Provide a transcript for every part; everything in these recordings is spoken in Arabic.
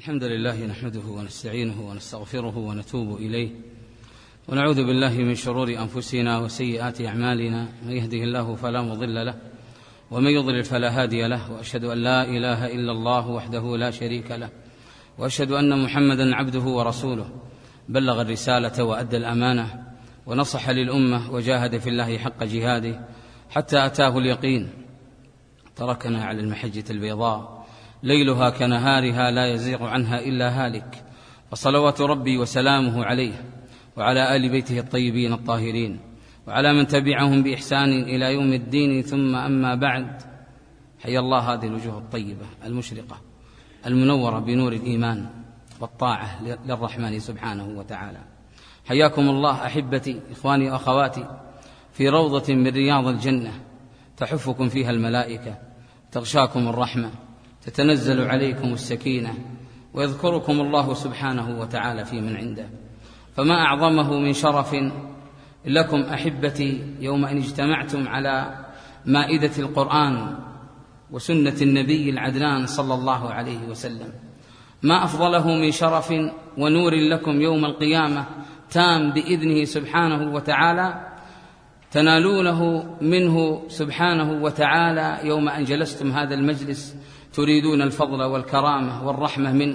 الحمد لله نحمده ونستعينه ونستغفره ونتوب إليه ونعوذ بالله من شرور أنفسنا وسيئات أعمالنا. من يهده الله فلا مضل له ومن يضلل فلا هادي له، وأشهد أن لا إله إلا الله وحده لا شريك له، وأشهد أن محمدا عبده ورسوله، بلغ الرسالة وأدى الأمانة ونصح للأمة وجاهد في الله حق جهاده حتى أتاه اليقين. تركنا على المحجة البيضاء ليلها كنهارها لا يزيغ عنها إلا هالك، فصلوات ربي وسلامه عليه وعلى آل بيته الطيبين الطاهرين وعلى من تبعهم بإحسان إلى يوم الدين. ثم أما بعد، حيا الله هذه الوجوه الطيبة المشرقة المنورة بنور الإيمان والطاعة للرحمن سبحانه وتعالى. حياكم الله أحبتي، إخواني وأخواتي، في روضة من رياض الجنة تحفكم فيها الملائكة، تغشاكم الرحمة، تتنزل عليكم السكينة، ويذكركم الله سبحانه وتعالى في من عنده. فما أعظمه من شرف لكم أحبتي يوم أن اجتمعتم على مائدة القرآن وسنة النبي العدنان صلى الله عليه وسلم. ما أفضله من شرف ونور لكم يوم القيامة تام بإذنه سبحانه وتعالى، تنالونه منه سبحانه وتعالى يوم أن جلستم هذا المجلس تريدون الفضل والكرامة والرحمة منه.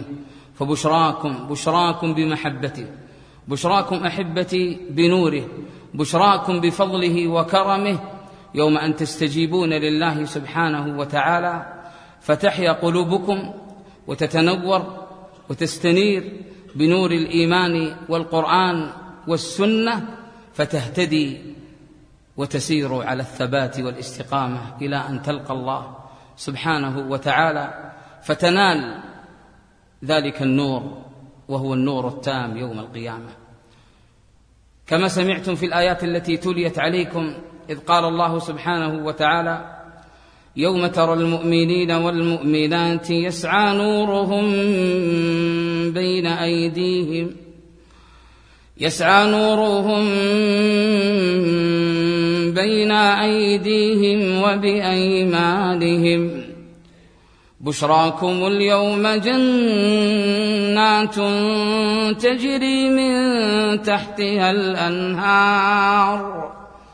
فبشراكم بمحبته، بشراكم أحبتي بنوره، بشراكم بفضله وكرمه يوم أن تستجيبون لله سبحانه وتعالى، فتحيا قلوبكم وتتنور وتستنير بنور الإيمان والقرآن والسنة، فتهتدي وتسير على الثبات والاستقامة إلى أن تلقى الله سبحانه وتعالى، فتنال ذلك النور وهو النور التام يوم القيامة. كما سمعتم في الآيات التي تليت عليكم إذ قال الله سبحانه وتعالى: يوم ترى المؤمنين والمؤمنات يسعى نورهم بين أيديهم وبأيمانهم بشراكم اليوم جنات تجري من تحتها الأنهار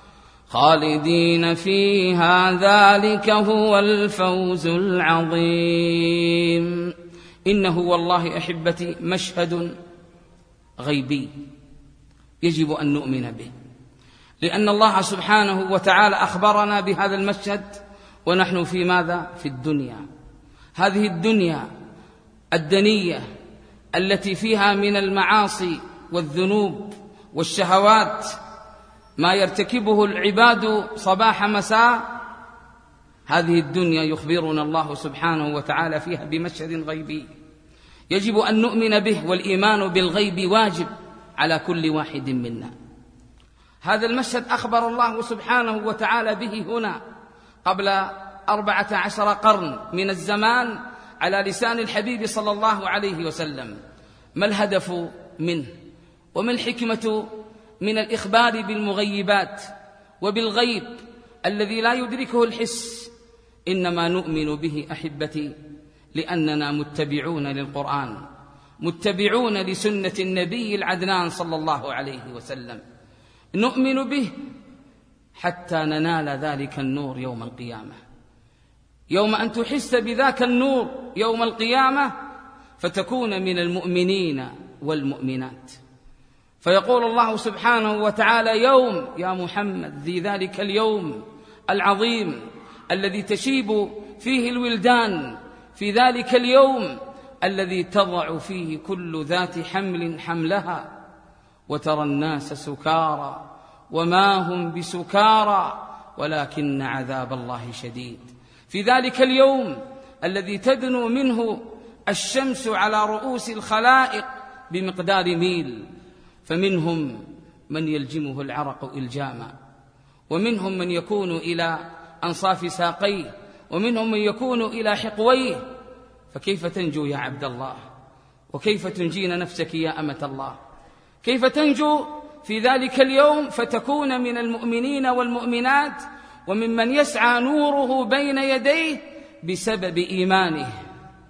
خالدين فيها ذلك هو الفوز العظيم. إنه والله أحبتي مشهد غيبي يجب أن نؤمن به، لأن الله سبحانه وتعالى أخبرنا بهذا المشهد ونحن في ماذا؟ في الدنيا. هذه الدنيا الدنية التي فيها من المعاصي والذنوب والشهوات ما يرتكبه العباد صباح مساء، هذه الدنيا يخبرنا الله سبحانه وتعالى فيها بمشهد غيبي يجب أن نؤمن به، والإيمان بالغيب واجب على كل واحد منا. هذا المشهد أخبر الله سبحانه وتعالى به هنا قبل 14 قرن من الزمان على لسان الحبيب صلى الله عليه وسلم. ما الهدف منه وما الحكمة من الإخبار بالمغيبات وبالغيب الذي لا يدركه الحس؟ إنما نؤمن به أحبتي لأننا متبعون للقرآن، متبعون لسنة النبي العدنان صلى الله عليه وسلم. نؤمن به حتى ننال ذلك النور يوم القيامة، يوم أن تحس بذاك النور يوم القيامة فتكون من المؤمنين والمؤمنات. فيقول الله سبحانه وتعالى: يوم يا محمد ذي ذلك اليوم العظيم الذي تشيب فيه الولدان، في ذلك اليوم الذي تضع فيه كل ذات حمل حملها، وترى الناس سكارى وما هم بسكارى ولكن عذاب الله شديد. في ذلك اليوم الذي تدنو منه الشمس على رؤوس الخلائق بمقدار ميل، فمنهم من يلجمه العرق إلجاما، ومنهم من يكون إلى أنصاف ساقيه، ومنهم من يكون إلى حقويه. فكيف تنجو يا عبد الله؟ وكيف تنجين نفسك يا أمة الله؟ كيف تنجو في ذلك اليوم فتكون من المؤمنين والمؤمنات وممن يسعى نوره بين يديه بسبب إيمانه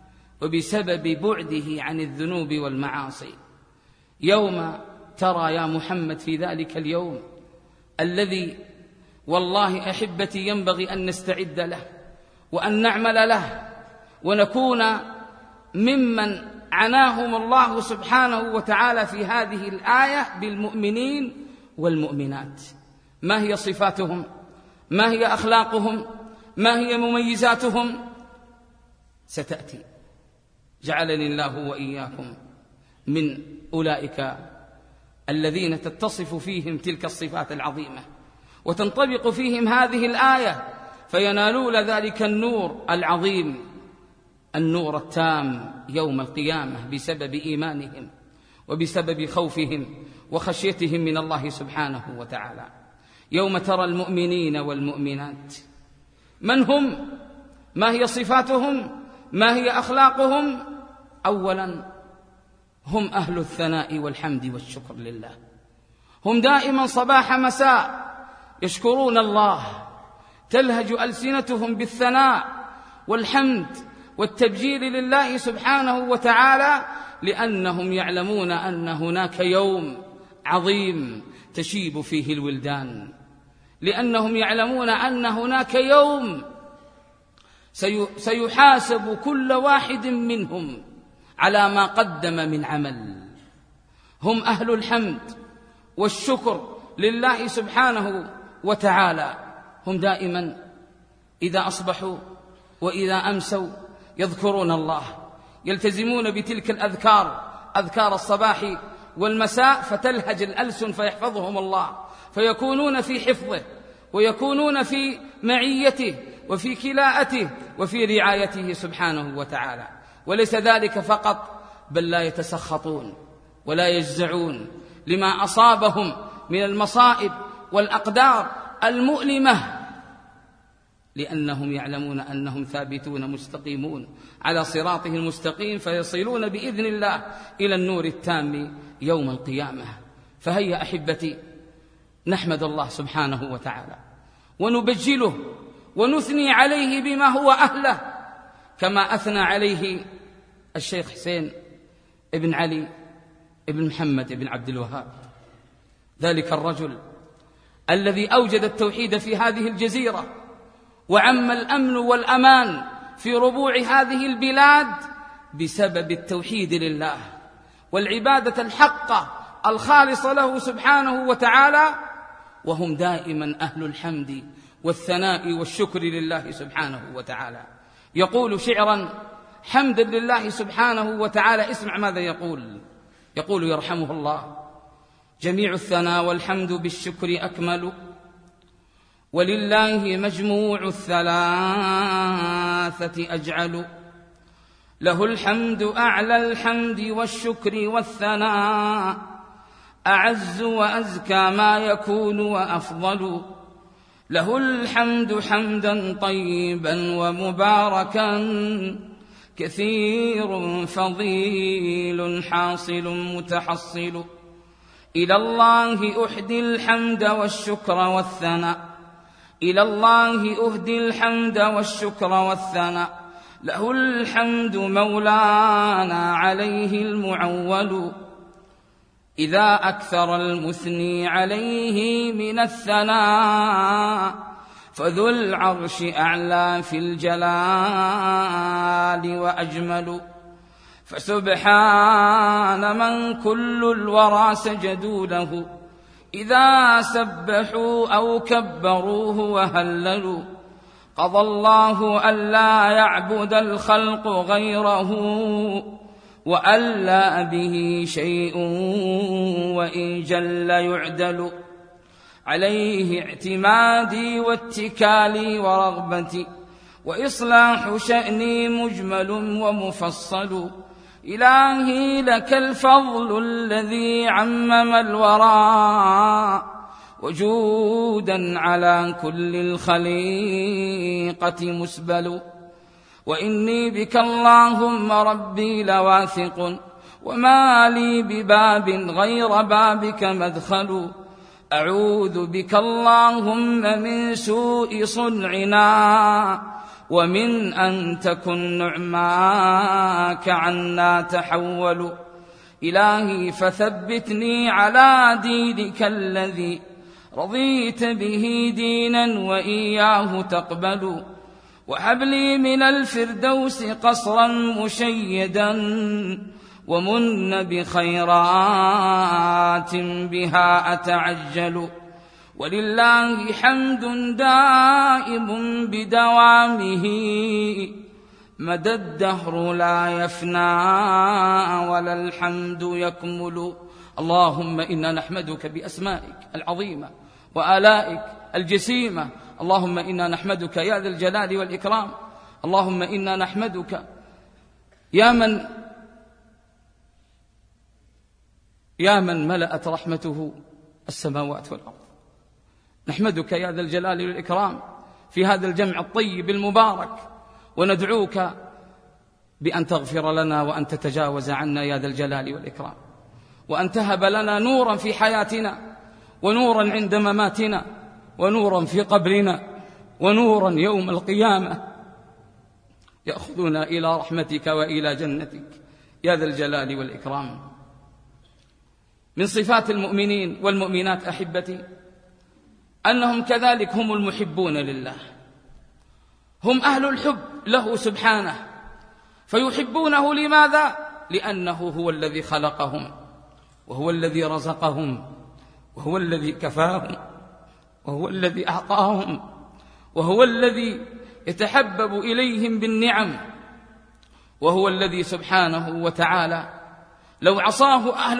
وبسبب بعده عن الذنوب والمعاصي. يوم ترى يا محمد في ذلك اليوم الذي والله أحبتي ينبغي أن نستعد له وأن نعمل له ونكون ممن عناهم الله سبحانه وتعالى في هذه الآية بالمؤمنين والمؤمنات. ما هي صفاتهم؟ ما هي أخلاقهم؟ ما هي مميزاتهم؟ ستأتي. جعلني الله وإياكم من أولئك الذين تتصف فيهم تلك الصفات العظيمة وتنطبق فيهم هذه الآية فينالون ذلك النور العظيم، النور التام يوم القيامة بسبب إيمانهم وبسبب خوفهم وخشيتهم من الله سبحانه وتعالى. يوم ترى المؤمنين والمؤمنات، من هم؟ ما هي صفاتهم؟ ما هي أخلاقهم؟ أولا هم أهل الثناء والحمد والشكر لله، هم دائما صباح مساء يشكرون الله، تلهج ألسنتهم بالثناء والحمد والتبجيل لله سبحانه وتعالى، لأنهم يعلمون أن هناك يوم عظيم تشيب فيه الولدان، لأنهم يعلمون أن هناك يوم سيحاسب كل واحد منهم على ما قدم من عمل. هم أهل الحمد والشكر لله سبحانه وتعالى، هم دائما إذا أصبحوا وإذا أمسوا يذكرون الله، يلتزمون بتلك الأذكار، أذكار الصباح والمساء، فتلهج الألسن فيحفظهم الله، فيكونون في حفظه ويكونون في معيته وفي كلاءته وفي رعايته سبحانه وتعالى. وليس ذلك فقط، بل لا يتسخطون ولا يجزعون لما أصابهم من المصائب والأقدار المؤلمة، لأنهم يعلمون أنهم ثابتون مستقيمون على صراطه المستقيم، فيصلون بإذن الله إلى النور التام يوم القيامة. فهيا أحبتي نحمد الله سبحانه وتعالى ونبجله ونثني عليه بما هو أهله، كما أثنى عليه الشيخ حسين ابن علي ابن محمد ابن عبد الوهاب، ذلك الرجل الذي أوجد التوحيد في هذه الجزيرة وعم الأمن والأمان في ربوع هذه البلاد بسبب التوحيد لله والعبادة الحقة الخالصة له سبحانه وتعالى. وهم دائما أهل الحمد والثناء والشكر لله سبحانه وتعالى. يقول شعرا حمدا لله سبحانه وتعالى، اسمع ماذا يقول يرحمه الله: جميع الثناء والحمد بالشكر أكمل، ولله مجموع الثلاثة أجعل، له الحمد أعلى الحمد والشكر والثناء، أعز وأزكى ما يكون وأفضل، له الحمد حمدا طيبا ومباركا كثير فضيل حاصل متحصل، إلى الله أحدي الحمد والشكر والثناء، إلى الله أهدي الحمد والشكر والثناء، له الحمد مولانا عليه المعول، إذا أكثر المثني عليه من الثناء، فذو العرش أعلى في الجلال وأجمل، فسبحان من كل الورى سجدوا له، إذا سبحوا أو كبروه وهللوا، قضى الله ألا يعبد الخلق غيره، وألا به شيء وإن جل يعدل، عليه اعتمادي واتكالي ورغبتي، وإصلاح شأني مجمل ومفصل، إلهي لك الفضل الذي عمم الورى، وجودا على كل الخليقة مسبل، وإني بك اللهم ربي لواثق، وما لي بباب غير بابك مدخل، أعوذ بك اللهم من سوء صنعنا ومن أن تكن نعماك عنا تحول. إلهي فثبتني على دينك الذي رضيت به دينا وإياه تقبل، وهب لي من الفردوس قصرا مشيدا، ومن بخيرات بها أتعجل. ولله حمد دائم بدوامه، مدى الدهر لا يفنى ولا الحمد يكمل. اللهم إنا نحمدك بأسمائك العظيمة وآلائك الجسيمة. اللهم إنا نحمدك يا ذا الجلال والإكرام. اللهم إنا نحمدك يا من ملأت رحمته السماوات والأرض. نحمدك يا ذا الجلال والإكرام في هذا الجمع الطيب المبارك، وندعوك بأن تغفر لنا وأن تتجاوز عنا يا ذا الجلال والإكرام، وأن تهب لنا نورا في حياتنا، ونورا عند مماتنا، ونورا في قبرنا، ونورا يوم القيامة يأخذنا إلى رحمتك وإلى جنتك يا ذا الجلال والإكرام. من صفات المؤمنين والمؤمنات أحبتي أنهم كذلك هم المحبون لله، هم أهل الحب له سبحانه، فيحبونه لماذا؟ لأنه هو الذي خلقهم، وهو الذي رزقهم، وهو الذي كفاهم، وهو الذي أعطاهم، وهو الذي يتحبب إليهم بالنعم، وهو الذي سبحانه وتعالى لو عصاه أهل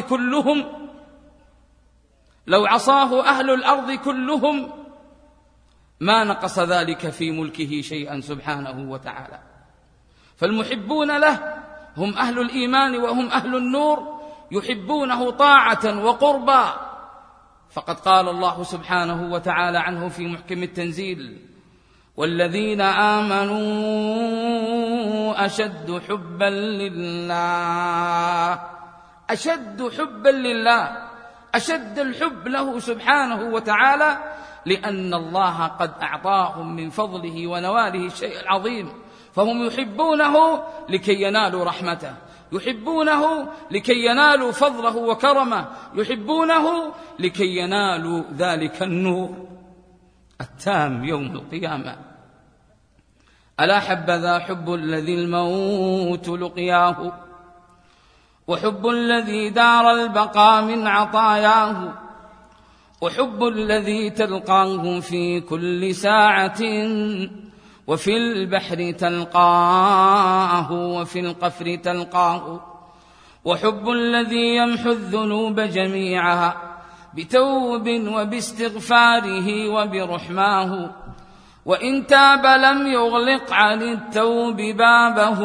الأرض كلهم ما نقص ذلك في ملكه شيئا سبحانه وتعالى. فالمحبون له هم أهل الإيمان وهم أهل النور، يحبونه طاعة وقربا. فقد قال الله سبحانه وتعالى عنه في محكم التنزيل: والذين آمنوا أشد حبا لله، أشد حبا لله، أشد الحب له سبحانه وتعالى، لأن الله قد أعطاهم من فضله ونواله الشيء العظيم، فهم يحبونه لكي ينالوا رحمته، يحبونه لكي ينالوا فضله وكرمه، يحبونه لكي ينالوا ذلك النور التام يوم القيامة. ألا حبذا حب الذي الموت لقياه، وحب الذي دار البقاء من عطاياه، وحب الذي تلقاه في كل ساعة، وفي البحر تلقاه، وفي القفر تلقاه، وحب الذي يمحو الذنوب جميعها بتوب وباستغفاره وبرحماه، وإن تاب لم يغلق عن التوب بابه،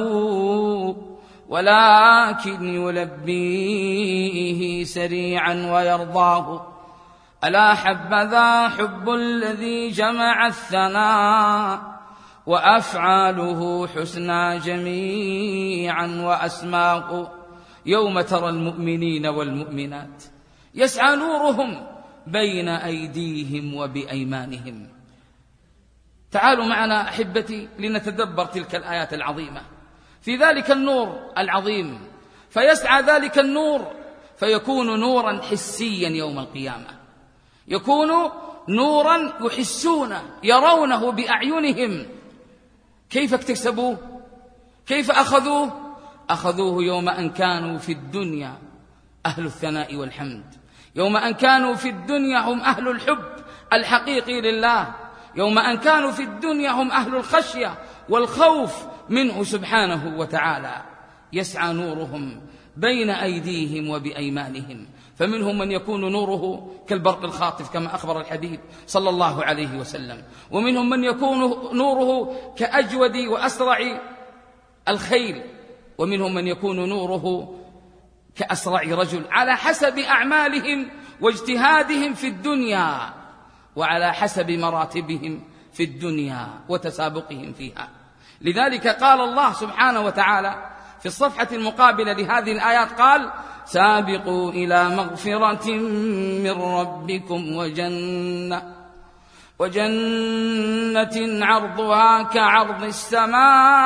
ولكن يلبيه سريعا ويرضاه. ألا حبذا حب الذي جمع الثناء، وأفعاله حسنى جميعا وأسماه. يوم ترى المؤمنين والمؤمنات يسعى نورهم بين أيديهم وبأيمانهم. تعالوا معنا أحبتي لنتدبر تلك الآيات العظيمة في ذلك النور العظيم، فيسعى ذلك النور فيكون نورا حسيا يوم القيامة، يكون نورا يحسونه يرونه بأعينهم. كيف اكتسبوه؟ كيف أخذوه يوم أن كانوا في الدنيا أهل الثناء والحمد، يوم أن كانوا في الدنيا هم أهل الحب الحقيقي لله، يوم أن كانوا في الدنيا هم أهل الخشية والخوف منه سبحانه وتعالى. يسعى نورهم بين أيديهم وبأيمانهم، فمنهم من يكون نوره كالبرق الخاطف كما أخبر الحبيب صلى الله عليه وسلم، ومنهم من يكون نوره كأجود وأسرع الخيل، ومنهم من يكون نوره كأسرع رجل، على حسب أعمالهم واجتهادهم في الدنيا، وعلى حسب مراتبهم في الدنيا وتسابقهم فيها. لذلك قال الله سبحانه وتعالى في الصفحة المقابلة لهذه الآيات قال: سابقوا إلى مغفرة من ربكم وجنة عرضها كعرض السماء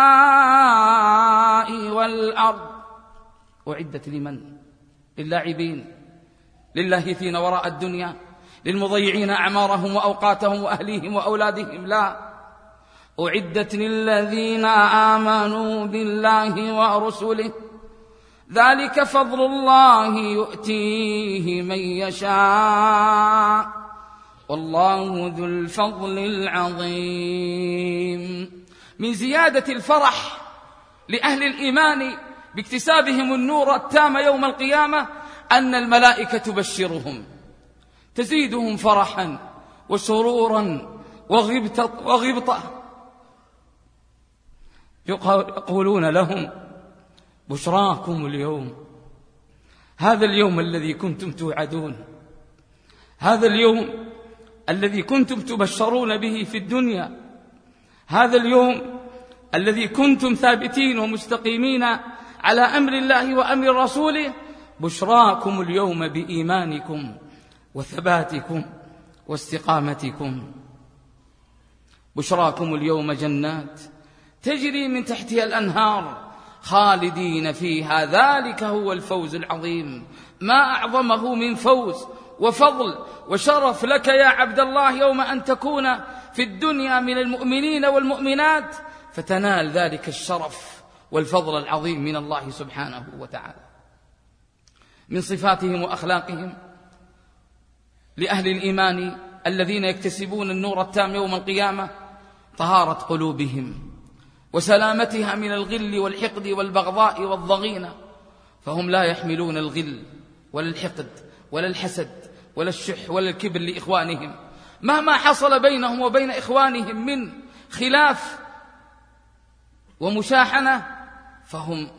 والأرض. أعدت لمن؟ للاعبين، للاهثين وراء الدنيا، للمضيعين أعمارهم وأوقاتهم وأهليهم وأولادهم؟ لا، أعدت للذين آمنوا بالله ورسله، ذلك فضل الله يؤتيه من يشاء والله ذو الفضل العظيم. من زيادة الفرح لأهل الإيمان باكتسابهم النور التام يوم القيامة أن الملائكة تبشرهم، تزيدهم فرحا وسرورا وغبطة، يقولون لهم: بشراكم اليوم، هذا اليوم الذي كنتم توعدون، هذا اليوم الذي كنتم تبشرون به في الدنيا، هذا اليوم الذي كنتم ثابتين ومستقيمين على أمر الله وأمر رسوله، بشراكم اليوم بإيمانكم وثباتكم واستقامتكم. بشراكم اليوم جنات تجري من تحتها الأنهار خالدين فيها، ذلك هو الفوز العظيم. ما أعظمه من فوز وفضل وشرف لك يا عبد الله يوم أن تكون في الدنيا من المؤمنين والمؤمنات فتنال ذلك الشرف والفضل العظيم من الله سبحانه وتعالى. من صفاتهم وأخلاقهم لأهل الإيمان الذين يكتسبون النور التام يوم القيامة طهارة قلوبهم وسلامتها من الغل والحقد والبغضاء والضغينة، فهم لا يحملون الغل ولا الحقد ولا الحسد ولا الشح ولا الكبر لإخوانهم، مهما حصل بينهم وبين إخوانهم من خلاف ومشاحنة فهم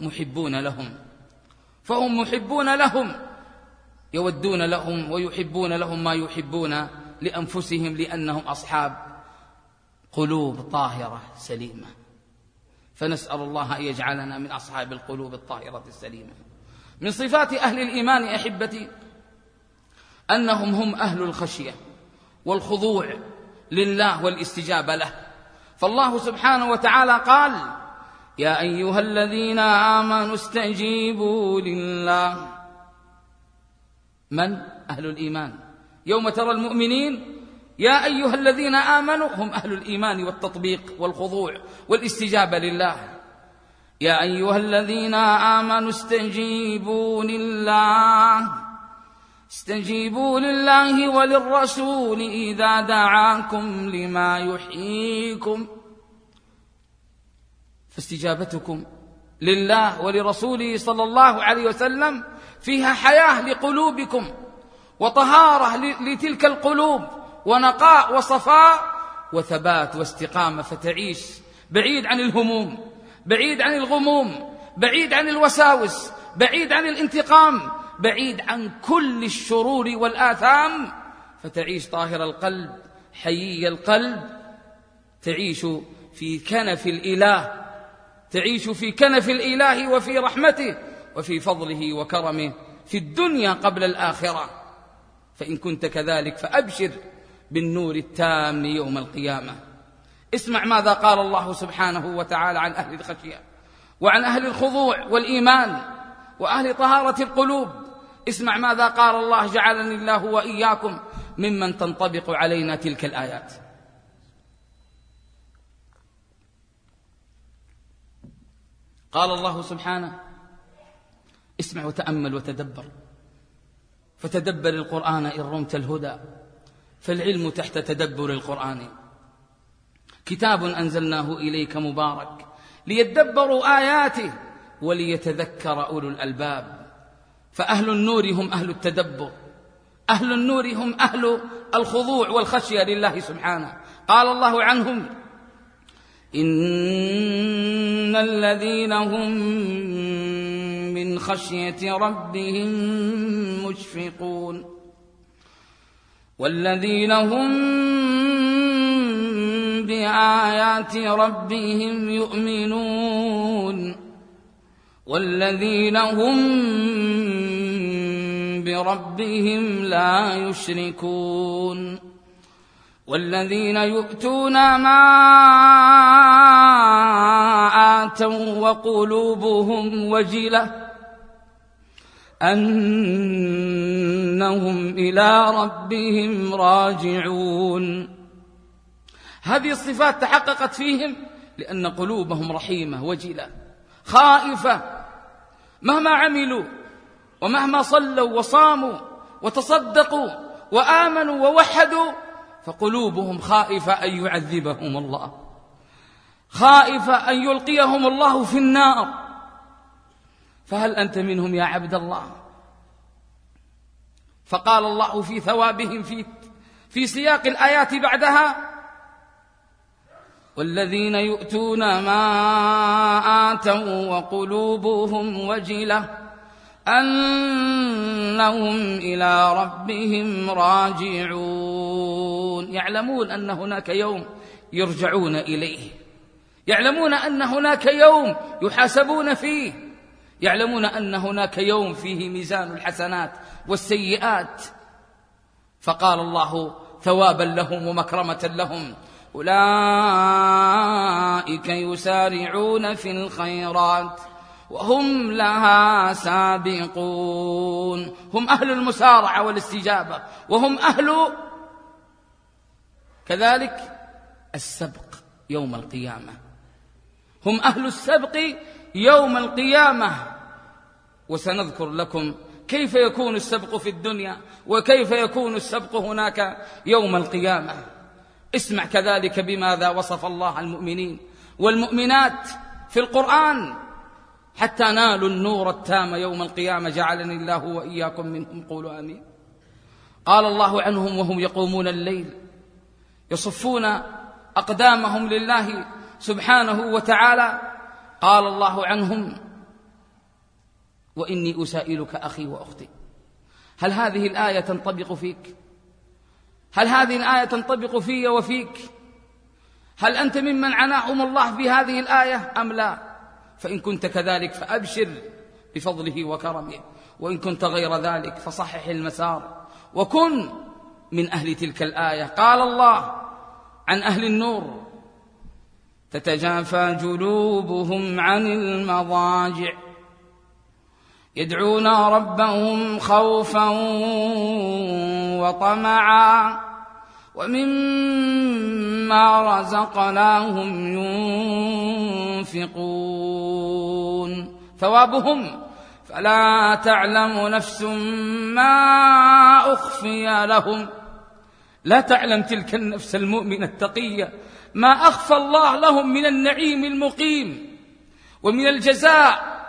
محبون لهم، يودون لهم ويحبون لهم ما يحبون لأنفسهم، لأنهم أصحاب قلوب طاهرة سليمة. فنسأل الله أن يجعلنا من أصحاب القلوب الطاهرة السليمة. من صفات أهل الإيمان أحبتي أنهم هم أهل الخشية والخضوع لله والاستجابة له. فالله سبحانه وتعالى قال: يا أيها الذين آمنوا استجيبوا لله. من؟ أهل الإيمان. يوم ترى المؤمنين يا أيها الذين آمنوا هم أهل الإيمان والتطبيق والخضوع والاستجابة لله. يا أيها الذين آمنوا استجيبوا لله وللرسول إذا دعاكم لما يحييكم. فاستجابتكم لله ولرسوله صلى الله عليه وسلم فيها حياة لقلوبكم وطهارة لتلك القلوب ونقاء وصفاء وثبات واستقامة، فتعيش بعيد عن الهموم، بعيد عن الغموم، بعيد عن الوساوس، بعيد عن الانتقام، بعيد عن كل الشرور والآثام، فتعيش طاهر القلب حيي القلب، تعيش في كنف الإله، تعيش في كنف الإله وفي رحمته وفي فضله وكرمه في الدنيا قبل الآخرة. فإن كنت كذلك فأبشر بالنور التام يوم القيامة. اسمع ماذا قال الله سبحانه وتعالى عن أهل الخشية وعن أهل الخضوع والإيمان وأهل طهارة القلوب. اسمع ماذا قال الله، جعلني الله وإياكم ممن تنطبق علينا تلك الآيات. قال الله سبحانه: اسمع وتأمل وتدبر، فتدبر القرآن إن رمت الهدى، فالعلم تحت تدبر القرآن. كتاب أنزلناه إليك مبارك ليدبروا آياته وليتذكر أولو الألباب. فأهل النور هم أهل التدبر، أهل النور هم أهل الخضوع والخشية لله سبحانه. قال الله عنهم: إن الذين هم من خشية ربهم مشفقون والذين هم بآيات ربهم يؤمنون والذين هم بربهم لا يشركون والذين يؤتون ما آتوا وقلوبهم وجلة أنهم إلى ربهم راجعون. هذه الصفات تحققت فيهم لأن قلوبهم رحيمة وجلة خائفة، مهما عملوا ومهما صلوا وصاموا وتصدقوا وآمنوا ووحدوا فقلوبهم خائفة أن يعذبهم الله، خائفة أن يلقيهم الله في النار. فهل أنت منهم يا عبد الله؟ فقال الله في ثوابهم في سياق الآيات بعدها: والذين يؤتون ما آتوا وقلوبهم وجلة أنهم إلى ربهم راجعون. يعلمون أن هناك يوم يرجعون إليه، يعلمون أن هناك يوم يحاسبون فيه، يعلمون أن هناك يوم فيه ميزان الحسنات والسيئات. فقال الله ثوابا لهم ومكرمة لهم: أولئك يسارعون في الخيرات وهم لها سابقون. هم أهل المسارعة والاستجابة، وهم أهل كذلك السبق يوم القيامة، هم أهل السبق يوم القيامة. وسنذكر لكم كيف يكون السبق في الدنيا وكيف يكون السبق هناك يوم القيامة. اسمع كذلك بماذا وصف الله المؤمنين والمؤمنات في القرآن حتى نالوا النور التام يوم القيامة، جعلني الله وإياكم منهم، قولوا آمين. قال الله عنهم وهم يقومون الليل يصفون أقدامهم لله سبحانه وتعالى، قال الله عنهم: وإني أسائلك أخي وأختي. هل هذه الآية تنطبق فيك؟ هل هذه الآية تنطبق في وفيك؟ هل أنت ممن عناهم الله في هذه الآية أم لا؟ فإن كنت كذلك فأبشر بفضله وكرمه، وإن كنت غير ذلك فصحح المسار وكن من أهل تلك الآية. قال الله عن أهل النور: تتجافى جنوبهم عن المضاجع يدعون ربهم خوفا وطمعا ومما رزقناهم ينفقون. ثوابهم: فلا تعلم نفس ما أخفي لهم. لا تعلم تلك النفس المؤمنة التقية ما أخفى الله لهم من النعيم المقيم ومن الجزاء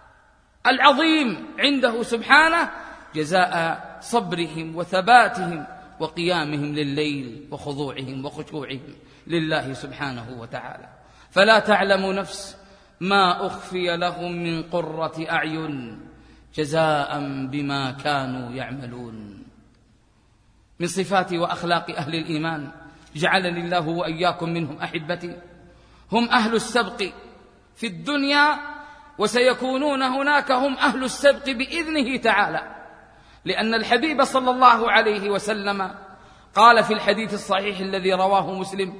العظيم عنده سبحانه، جزاء صبرهم وثباتهم وقيامهم لليل وخضوعهم وخشوعهم لله سبحانه وتعالى. فلا تعلم نفس ما أخفي لهم من قرة أعين جزاء بما كانوا يعملون. من صفات وأخلاق أهل الإيمان جعلني الله وإياكم منهم أحبتي، هم أهل السبق في الدنيا وسيكونون هناك هم أهل السبق بإذنه تعالى، لأن الحبيب صلى الله عليه وسلم قال في الحديث الصحيح الذي رواه مسلم: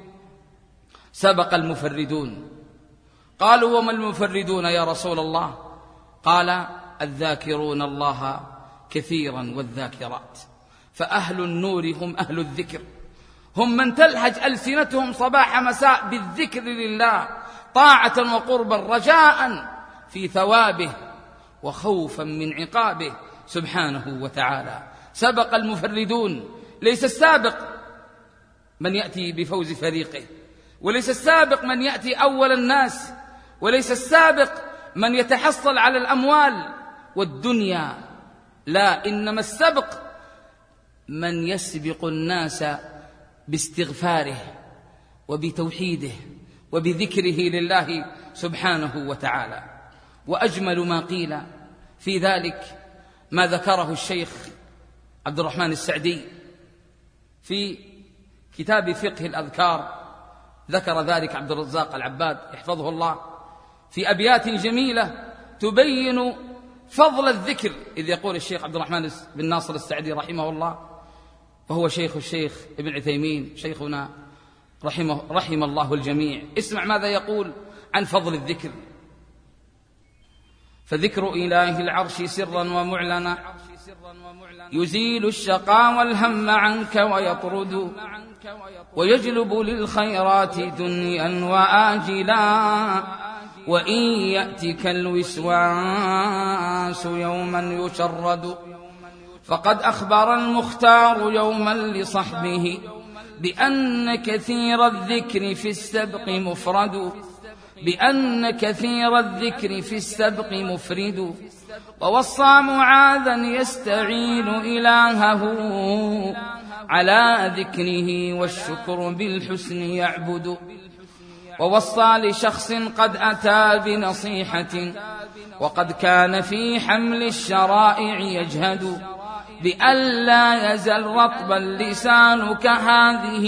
سبق المفردون. قالوا: وما المفردون يا رسول الله؟ قال: الذاكرون الله كثيرا والذاكرات. فأهل النور هم أهل الذكر، هم من تلهج ألسنتهم صباح مساء بالذكر لله طاعة وقربا رجاء في ثوابه وخوفا من عقابه سبحانه وتعالى. سبق المفردون، ليس السابق من يأتي بفوز فريقه، وليس السابق من يأتي أول الناس، وليس السابق من يتحصل على الأموال والدنيا، لا، إنما السبق من يسبق الناس باستغفاره وبتوحيده وبذكره لله سبحانه وتعالى. وأجمل ما قيل في ذلك ما ذكره الشيخ عبد الرحمن السعدي في كتاب فقه الأذكار، ذكر ذلك عبد الرزاق العباد يحفظه الله في أبيات جميلة تبين فضل الذكر، إذ يقول الشيخ عبد الرحمن بن ناصر السعدي رحمه الله: وهو شيخ الشيخ ابن عثيمين شيخنا رحم الله الجميع. اسمع ماذا يقول عن فضل الذكر: فذكر إله العرش سرا ومعلنا يزيل الشقى والهم عنك ويطرد، ويجلب للخيرات دنيا وآجلا، وإن يأتك الوسواس يوما يشرد. فقد أخبر المختار يوما لصحبه بأن كثير الذكر في السبق مفرد، بأن كثير الذكر في السبق مفرد. ووصى معاذا يستعين إلهه على ذكره والشكر بالحسن يعبد. ووصى لشخص قد أتى بنصيحة وقد كان في حمل الشرائع يجهد بألا يزل رطبا لسانك هذه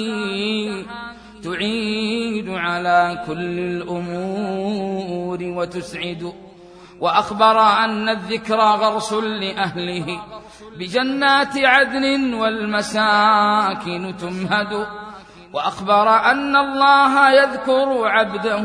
تعيد على كل الأمور وتسعد. وأخبر أن الذكر غرس لأهله بجنات عدن والمساكن تمهد. وأخبر أن الله يذكر عبده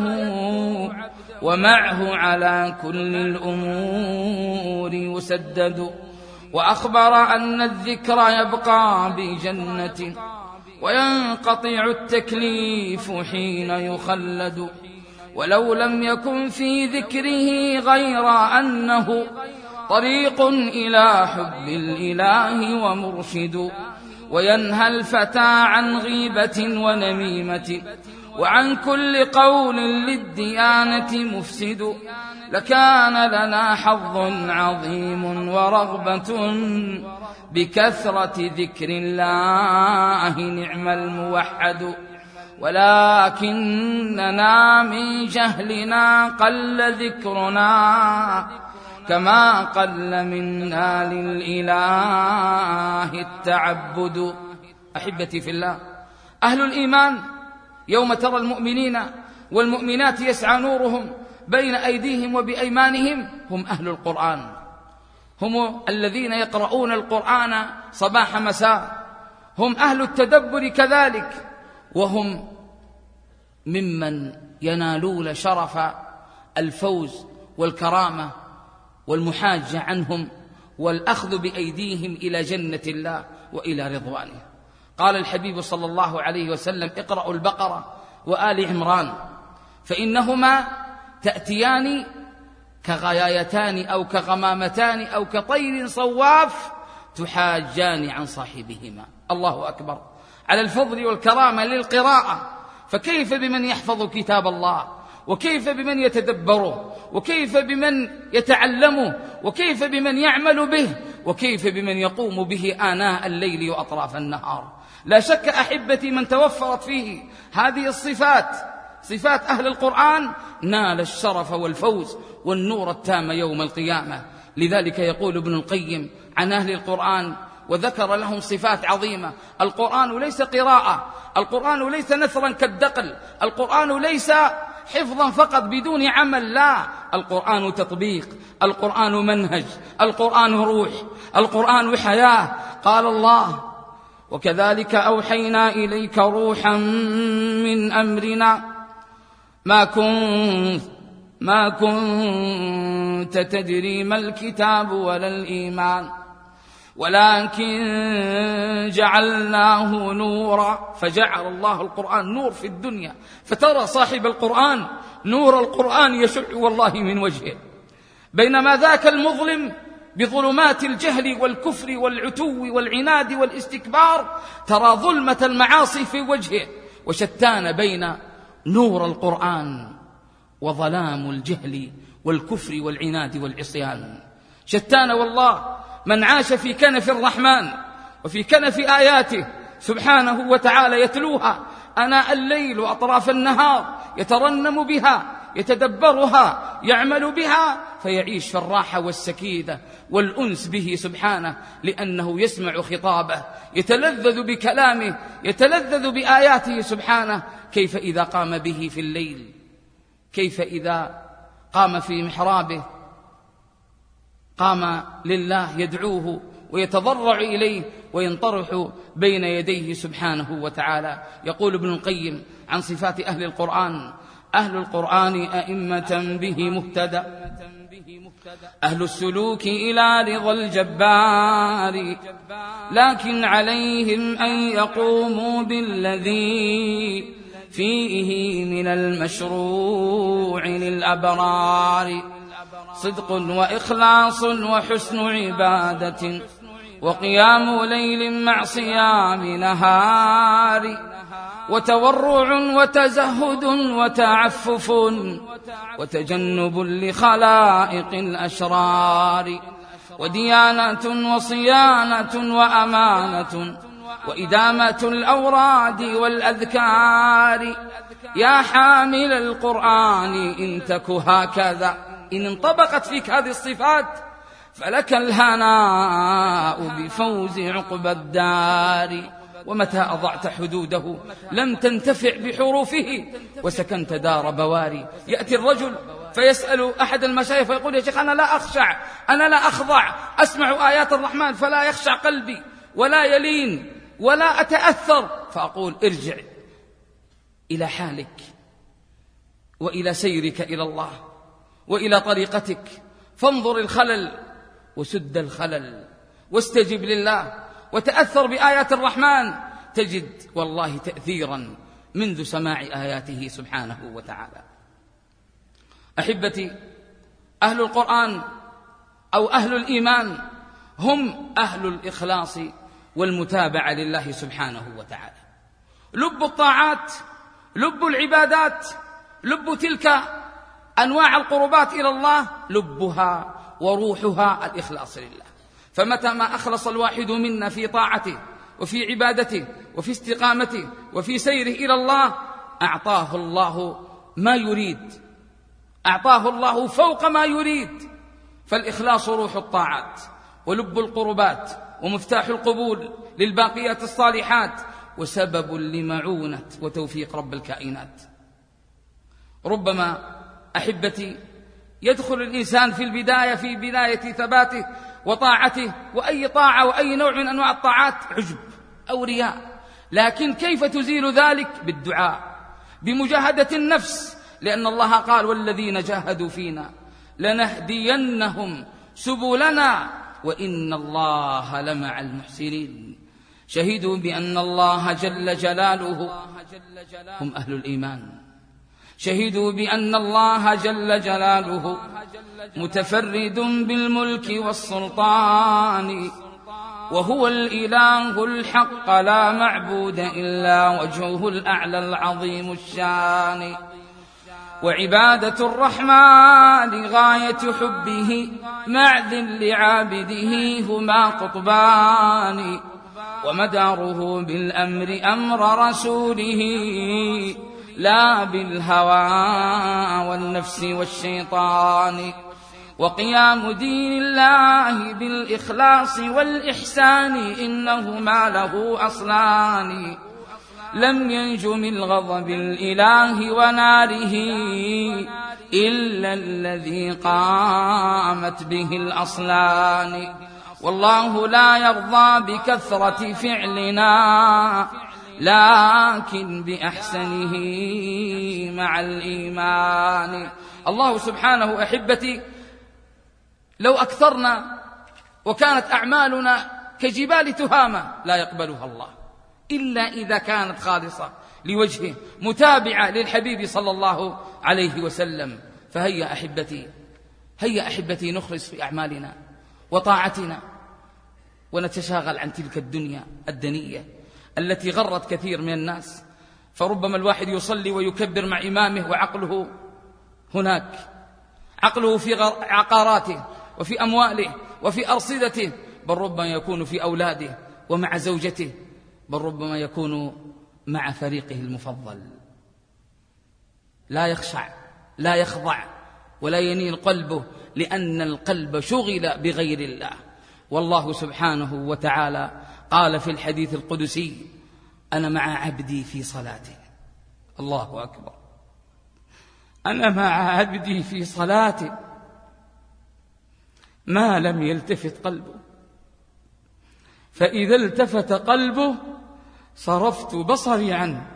ومعه على كل الأمور يسدد. وأخبر أن الذكر يبقى بجنة وينقطع التكليف حين يخلد. ولو لم يكن في ذكره غير أنه طريق إلى حب الإله ومرشد، وينهى الفتى عن غيبة ونميمة وعن كل قول للديانة مفسد. لكان لنا حظ عظيم ورغبة بكثرة ذكر الله نعم الموحد، ولكننا من جهلنا قل ذكرنا كما قل منا للإله التعبد. أحبتي في الله، أهل الإيمان يوم ترى المؤمنين والمؤمنات يسعى نورهم بين أيديهم وبأيمانهم هم أهل القرآن، هم الذين يقرؤون القرآن صباح مساء، هم أهل التدبر كذلك، وهم ممن ينالون شرف الفوز والكرامة والمحاجة عنهم والأخذ بأيديهم إلى جنة الله وإلى رضوانه. قال الحبيب صلى الله عليه وسلم: اقرأوا البقرة وآل عمران فإنهما تأتيان كغيايتان أو كغمامتان أو كطير صواف تحاجان عن صاحبهما. الله أكبر على الفضل والكرامة للقراءة، فكيف بمن يحفظ كتاب الله، وكيف بمن يتدبره، وكيف بمن يتعلمه، وكيف بمن يعمل به، وكيف بمن يقوم به آناء الليل وأطراف النهار. لا شك أحبتي من توفرت فيه هذه الصفات، صفات أهل القرآن، نال الشرف والفوز والنور التام يوم القيامة. لذلك يقول ابن القيم عن أهل القرآن وذكر لهم صفات عظيمة: القرآن ليس قراءة، القرآن ليس نثرا كالدقل، القرآن ليس حفظا فقط بدون عمل، لا، القرآن تطبيق، القرآن منهج، القرآن روح، القرآن حياة. قال الله: وكذلك أوحينا إليك روحا من أمرنا ما كنت تدري ما الكتاب ولا الإيمان ولكن جعلناه نورا. فجعل الله القرآن نور في الدنيا، فترى صاحب القرآن نور القرآن يشع والله من وجهه، بينما ذاك المظلم بظلمات الجهل والكفر والعتو والعناد والاستكبار ترى ظلمة المعاصي في وجهه. وشتان بين نور القرآن وظلام الجهل والكفر والعناد والعصيان، شتان والله. من عاش في كنف الرحمن وفي كنف آياته سبحانه وتعالى يتلوها أناء الليل وأطراف النهار، يترنم بها، يتدبرها، يعمل بها، فيعيش في الراحة والسكينة والأنس به سبحانه، لأنه يسمع خطابه، يتلذذ بكلامه، يتلذذ بآياته سبحانه. كيف إذا قام به في الليل، كيف إذا قام في محرابه، قام لله يدعوه ويتضرع إليه وينطرح بين يديه سبحانه وتعالى. يقول ابن القيم عن صفات أهل القرآن: أهل القرآن أئمة به مهتدى، أهل السلوك إلى رضا الجبار، لكن عليهم أن يقوموا بالذي فيه من المشروع للأبرار، صدق وإخلاص وحسن عبادة وقيام ليل مع صيام نهار، وتورع وتزهد وتعفف وتجنب لخلائق الأشرار، وديانة وصيانة وأمانة وإدامة الأوراد والأذكار. يا حامل القرآن إن تك هكذا، إن انطبقت فيك هذه الصفات فلك الهناء بفوز عقبى الدار. ومتى أضعت حدوده لم تنتفع بحروفه وسكنت دار بواري. يأتي الرجل فيسأل أحد المشايخ فيقول: يا شيخ أنا لا أخشع، أنا لا أخضع، أسمع آيات الرحمن فلا يخشع قلبي ولا يلين ولا أتأثر. فأقول: ارجع إلى حالك وإلى سيرك إلى الله وإلى طريقتك، فانظر الخلل وسد الخلل واستجب لله وتأثر بآيات الرحمن، تجد والله تأثيرا منذ سماع آياته سبحانه وتعالى. أحبتي، أهل القرآن أو أهل الإيمان هم أهل الإخلاص والمتابعة لله سبحانه وتعالى. لب الطاعات، لب العبادات، لب تلك أنواع القربات إلى الله، لبها وروحها الإخلاص لله. فمتى ما أخلص الواحد منا في طاعته وفي عبادته وفي استقامته وفي سيره إلى الله، أعطاه الله ما يريد، أعطاه الله فوق ما يريد. فالإخلاص روح الطاعات ولب القربات ومفتاح القبول للباقيات الصالحات وسبب لمعونة وتوفيق رب الكائنات. ربما أحبتي يدخل الإنسان في بداية ثباته وطاعته، وأي طاعة وأي نوع من أنواع الطاعات، عجب أو رياء، لكن كيف تزيل ذلك؟ بالدعاء، بمجاهدة النفس، لأن الله قال: والذين جاهدوا فينا لنهدينهم سبلنا وإن الله لمع المحسنين. شهدوا بأن الله جل جلاله، هم أهل الإيمان، شهدوا بأن الله جل جلاله متفرد بالملك والسلطان، وهو الإله الحق لا معبود إلا وجهه الأعلى العظيم الشان. وعبادة الرحمن غاية حبه مع ذل عابده هما قطبان، ومداره بالأمر أمر رسوله لا بالهوى والنفس والشيطان. وقيام دين الله بالإخلاص والإحسان إنهما له أصلان، لم ينج من غضب الإله وناره إلا الذي قامت به الأصلان. والله لا يرضى بكثرة فعلنا لكن بأحسنه مع الإيمان. الله سبحانه أحبتي لو أكثرنا وكانت أعمالنا كجبال تهامة لا يقبلها الله إلا إذا كانت خالصة لوجهه، متابعة للحبيب صلى الله عليه وسلم. فهيا أحبتي، هيا أحبتي نخلص في أعمالنا وطاعتنا ونتشاغل عن تلك الدنيا الدنية التي غرت كثير من الناس. فربما الواحد يصلي ويكبر مع إمامه وعقله هناك، عقله في عقاراته وفي أمواله وفي أرصدته، بل ربما يكون في أولاده ومع زوجته، بل ربما يكون مع فريقه المفضل. لا يخشع، لا يخضع، ولا ينيل قلبه، لأن القلب شغل بغير الله. والله سبحانه وتعالى قال في الحديث القدسي: أنا مع عبدي في صلاته. الله أكبر، أنا مع عبدي في صلاته ما لم يلتفت قلبه فإذا التفت قلبه صرفت بصري عنه.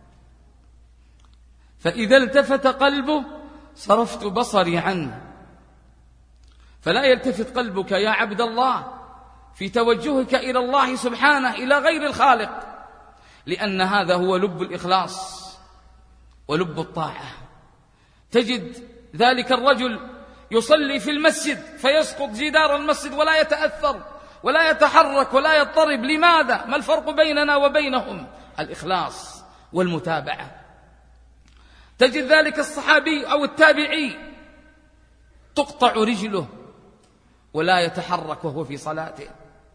فإذا التفت قلبه صرفت بصري عنه. فلا يلتفت قلبك يا عبد الله في توجهك إلى الله سبحانه إلى غير الخالق، لأن هذا هو لب الإخلاص ولب الطاعة. تجد ذلك الرجل يصلي في المسجد فيسقط جدار المسجد ولا يتأثر ولا يتحرك ولا يضطرب. لماذا؟ ما الفرق بيننا وبينهم؟ الإخلاص والمتابعة. تجد ذلك الصحابي أو التابعي تقطع رجله ولا يتحرك وهو في صلاته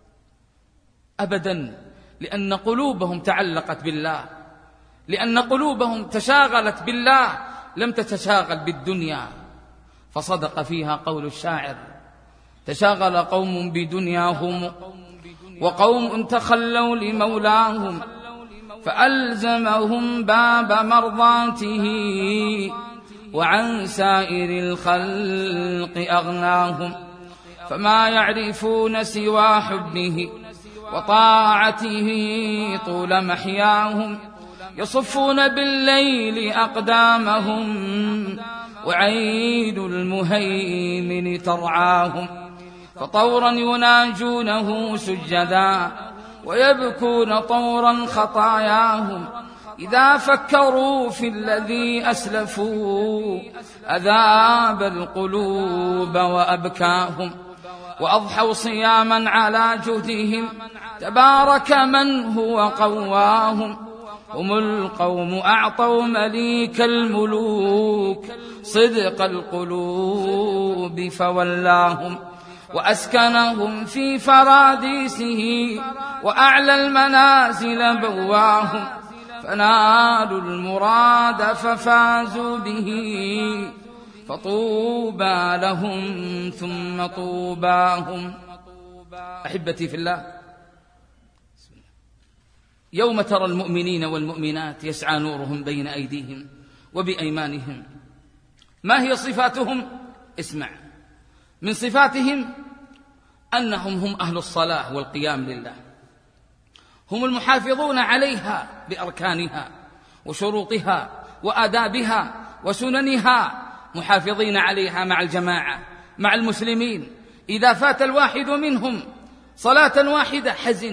أبدا، لأن قلوبهم تعلقت بالله، لأن قلوبهم تشاغلت بالله، لم تتشاغل بالدنيا. فصدق فيها قول الشاعر: تشاغل قوم بدنياهم وقوم تخلوا لمولاهم، فألزمهم باب مرضاته وعن سائر الخلق أغناهم، فما يعرفون سوى حبه وطاعته طول محياهم، يصفون بالليل أقدامهم وعين المهيمن ترعاهم، فطورا يناجونه سجدا ويبكون طورا خطاياهم، إذا فكروا في الذي أسلفوا أذاب القلوب وأبكاهم، وأضحوا صياما على جهدهم تبارك من هو قواهم، هم القوم أعطوا مليك الملوك صدق القلوب فولاهم، وأسكنهم في فراديسه وأعلى المنازل بواهم، فنالوا المراد ففازوا به، فطوبى لهم ثم طوباهم. أحبتي في الله، يوم ترى المؤمنين والمؤمنات يسعى نورهم بين أيديهم وبأيمانهم. ما هي صفاتهم؟ اسمع، من صفاتهم أنهم هم أهل الصلاة والقيام لله، هم المحافظون عليها بأركانها وشروطها وآدابها وسننها، محافظين عليها مع الجماعة مع المسلمين. إذا فات الواحد منهم صلاة واحدة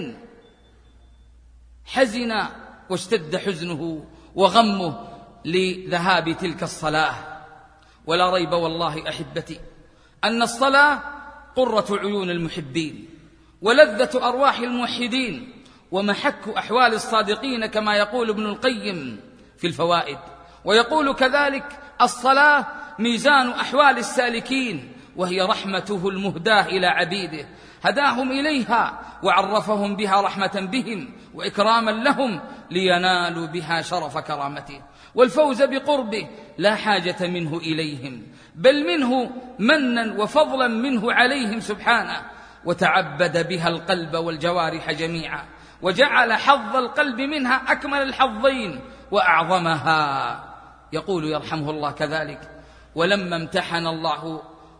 حزن واشتد حزنه وغمه لذهاب تلك الصلاة. ولا ريب والله أحبتي أن الصلاة قرة عيون المحبين ولذة أرواح الموحدين ومحك أحوال الصادقين، كما يقول ابن القيم في الفوائد. ويقول كذلك: الصلاة ميزان أحوال السالكين، وهي رحمته المهداة إلى عبيده، هداهم إليها وعرفهم بها رحمة بهم وإكراما لهم لينالوا بها شرف كرامته والفوز بقربه، لا حاجة منه إليهم، بل منه منا وفضلا منه عليهم سبحانه، وتعبد بها القلب والجوارح جميعا، وجعل حظ القلب منها أكمل الحظين وأعظمها. يقول يرحمه الله كذلك: ولما امتحن الله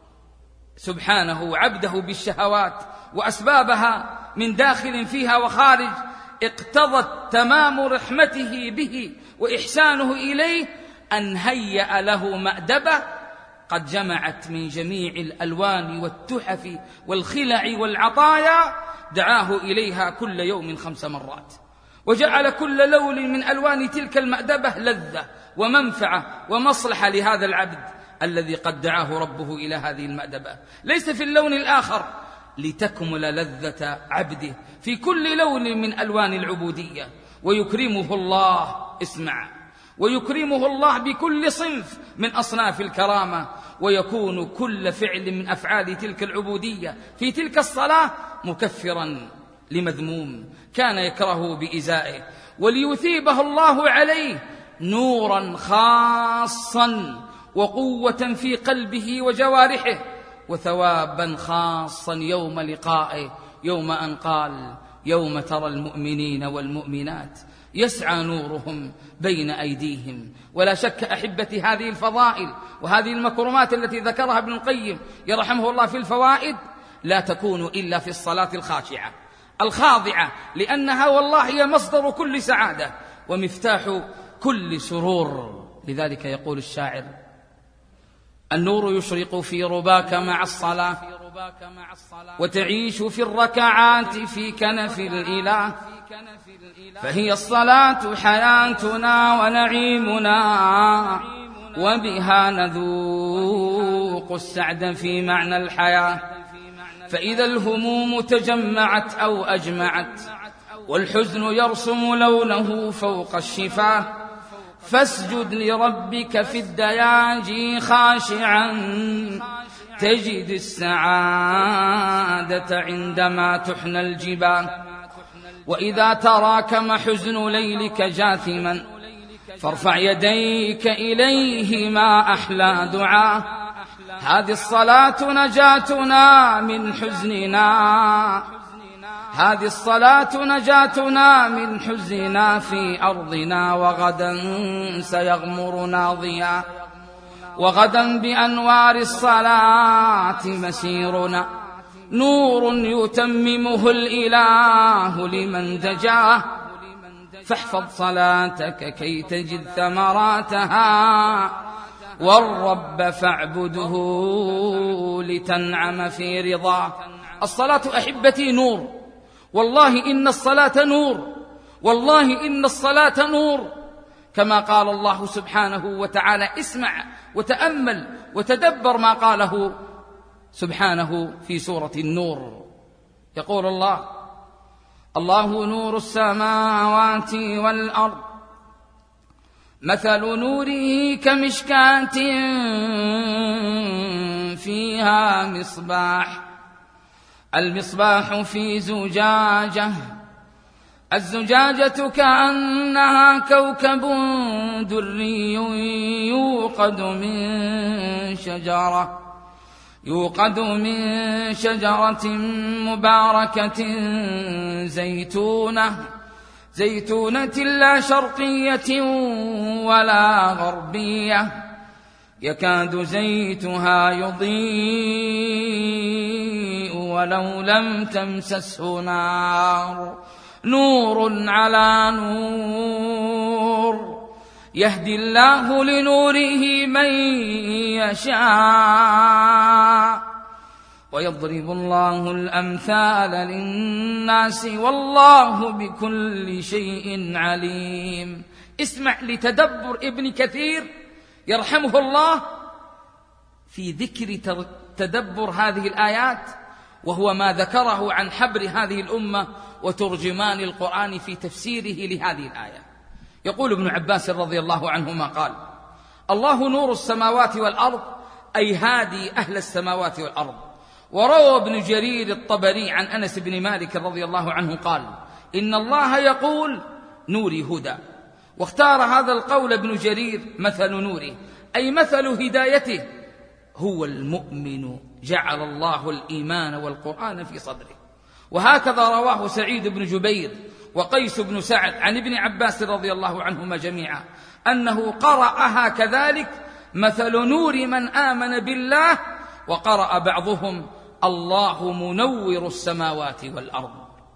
سبحانه عبده بالشهوات وأسبابها من داخل فيها وخارج، اقتضت تمام رحمته به وإحسانه إليه أن هيأ له مأدبة قد جمعت من جميع الألوان والتحف والخلع والعطايا، دعاه إليها كل يوم 5 مرات، وجعل كل لون من ألوان تلك المأدبة لذة ومنفعة ومصلحة لهذا العبد الذي قد دعاه ربه إلى هذه المأدبة، ليس في اللون الآخر، لتكمل لذة عبده في كل لون من ألوان العبودية. ويكرمه الله، اسمع، ويكرمه الله بكل صنف من أصناف الكرامة، ويكون كل فعل من أفعال تلك العبودية في تلك الصلاة مكفرا لمذموم كان يكرهه بإزائه، وليثيبه الله عليه نورا خاصا وقوة في قلبه وجوارحه، وثوابا خاصا يوم لقائه، يوم أن قال: يوم ترى المؤمنين والمؤمنات يسعى نورهم بين أيديهم. ولا شك أحبتي هذه الفضائل وهذه المكرمات التي ذكرها ابن القيم يرحمه الله في الفوائد لا تكون إلا في الصلاة الخاشعة الخاضعة، لأنها والله هي مصدر كل سعادة ومفتاح كل سرور. لذلك يقول الشاعر: النور يشرق في رباك مع الصلاة، وتعيش في الركعات في كنف الإله، فهي الصلاة حياتنا ونعيمنا، وبها نذوق السعد في معنى الحياة. فإذا الهموم تجمعت أو أجمعت والحزن يرسم لونه فوق الشفاه، فاسجد لربك في الدياجي خاشعا، تجد السعادة عندما تحنى الجباه. وإذا تراكم حزن ليلك جاثما فارفع يديك إليه، ما أحلى دعاه. هذه الصلاة نجاتنا من حزننا، هذه الصلاة نجاتنا من حزننا في أرضنا، وغدا سيغمرنا ضياء، وغدا بأنوار الصلاة مسيرنا، نور يتممه الإله لمن دجاه. فاحفظ صلاتك كي تجد ثمراتها، والرب فاعبده لتنعم في رضاه. الصلاة أحبتي نور، والله إن الصلاة نور، والله إن الصلاة نور، كما قال الله سبحانه وتعالى. اسمع وتأمل وتدبر ما قاله سبحانه في سورة النور. يقول الله: الله نور السماوات والأرض، مثل نوره كمشكاة فيها مصباح، المصباح في زجاجة، الزجاجة كأنها كوكب دري يوقد من شجرة مباركة زيتونة لا شرقية ولا غربية، يكاد زيتها يضيء ولو لم تمسسه نار، نور على نور، يهدي الله لنوره من يشاء، ويضرب الله الأمثال للناس، والله بكل شيء عليم. اسمع لتدبر ابن كثير يرحمه الله في ذكر تدبر هذه الآيات، وهو ما ذكره عن حبر هذه الأمة وترجمان القرآن في تفسيره لهذه الآية. يقول ابن عباس رضي الله عنهما قال: الله نور السماوات والأرض، أي هادي أهل السماوات والأرض. وروى ابن جرير الطبري عن أنس بن مالك رضي الله عنه قال: إن الله يقول نوري هدى. واختار هذا القول ابن جرير مثل نوره، أي مثل هدايته هو المؤمن، جعل الله الإيمان والقرآن في صدره. وهكذا رواه سعيد بن جبير وقيس بن سعد عن ابن عباس رضي الله عنهما جميعا أنه قرأها كذلك: مثل نور من آمن بالله. وقرأ بعضهم: الله منور السماوات والأرض.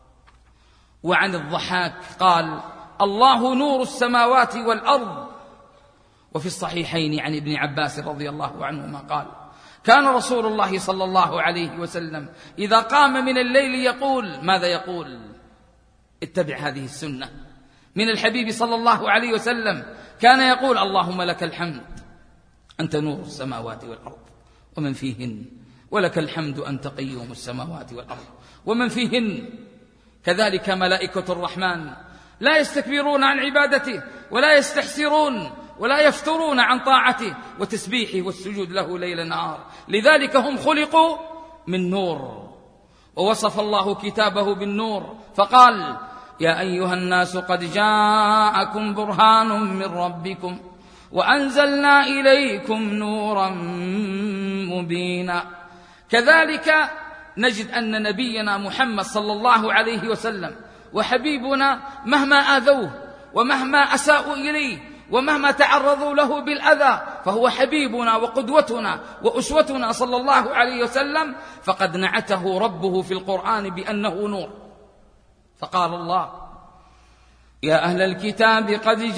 وعن الضحاك قال: الله نور السماوات والأرض. وفي الصحيحين عن ابن عباس رضي الله عنهما قال: كان رسول الله صلى الله عليه وسلم إذا قام من الليل يقول، ماذا يقول؟ اتبع هذه السنة من الحبيب صلى الله عليه وسلم. كان يقول: اللهم لك الحمد أنت نور السماوات والأرض ومن فيهن، ولك الحمد أنت قيوم السماوات والأرض ومن فيهن. كذلك ملائكة الرحمن لا يستكبرون عن عبادته ولا يستحسرون ولا يفترون عن طاعته وتسبيحه والسجود له ليل نهار، لذلك هم خلقوا من نور. ووصف الله كتابه بالنور فقال: يا أيها الناس قد جاءكم برهان من ربكم وأنزلنا إليكم نورا مبينا. كذلك نجد أن نبينا محمد صلى الله عليه وسلم وحبيبنا مهما آذوه ومهما أساءوا إليه ومهما تعرضوا له بالأذى فهو حبيبنا وقدوتنا وأسوتنا صلى الله عليه وسلم، فقد نعته ربه في القرآن بأنه نور. فقال الله: يا أهل الكتاب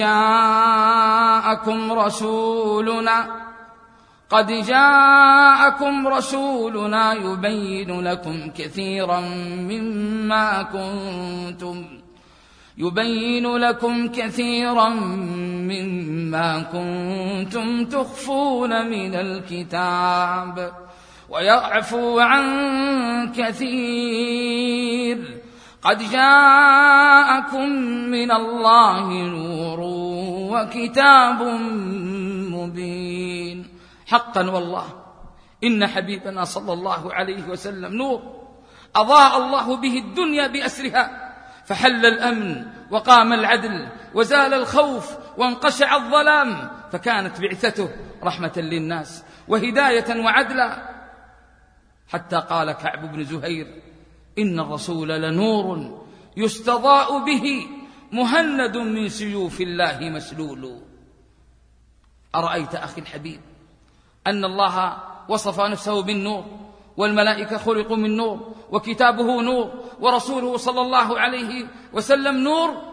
قد جاءكم رسولنا يبين لكم كثيرا مما كنتم تخفون من الكتاب ويعفو عن كثير. قد جاءكم من الله نور وكتاب مبين. حقا والله إن حبيبنا صلى الله عليه وسلم نور أضاء الله به الدنيا بأسرها، فحل الأمن وقام العدل وزال الخوف وانقشع الظلام، فكانت بعثته رحمة للناس وهداية وعدلا، حتى قال كعب بن زهير: إن الرسول لنور يستضاء به مهند من سيوف الله مسلول. أرأيت أخي الحبيب أن الله وصف نفسه بالنور، والملائكة خلقوا من نور، وكتابه نور، ورسوله صلى الله عليه وسلم نور،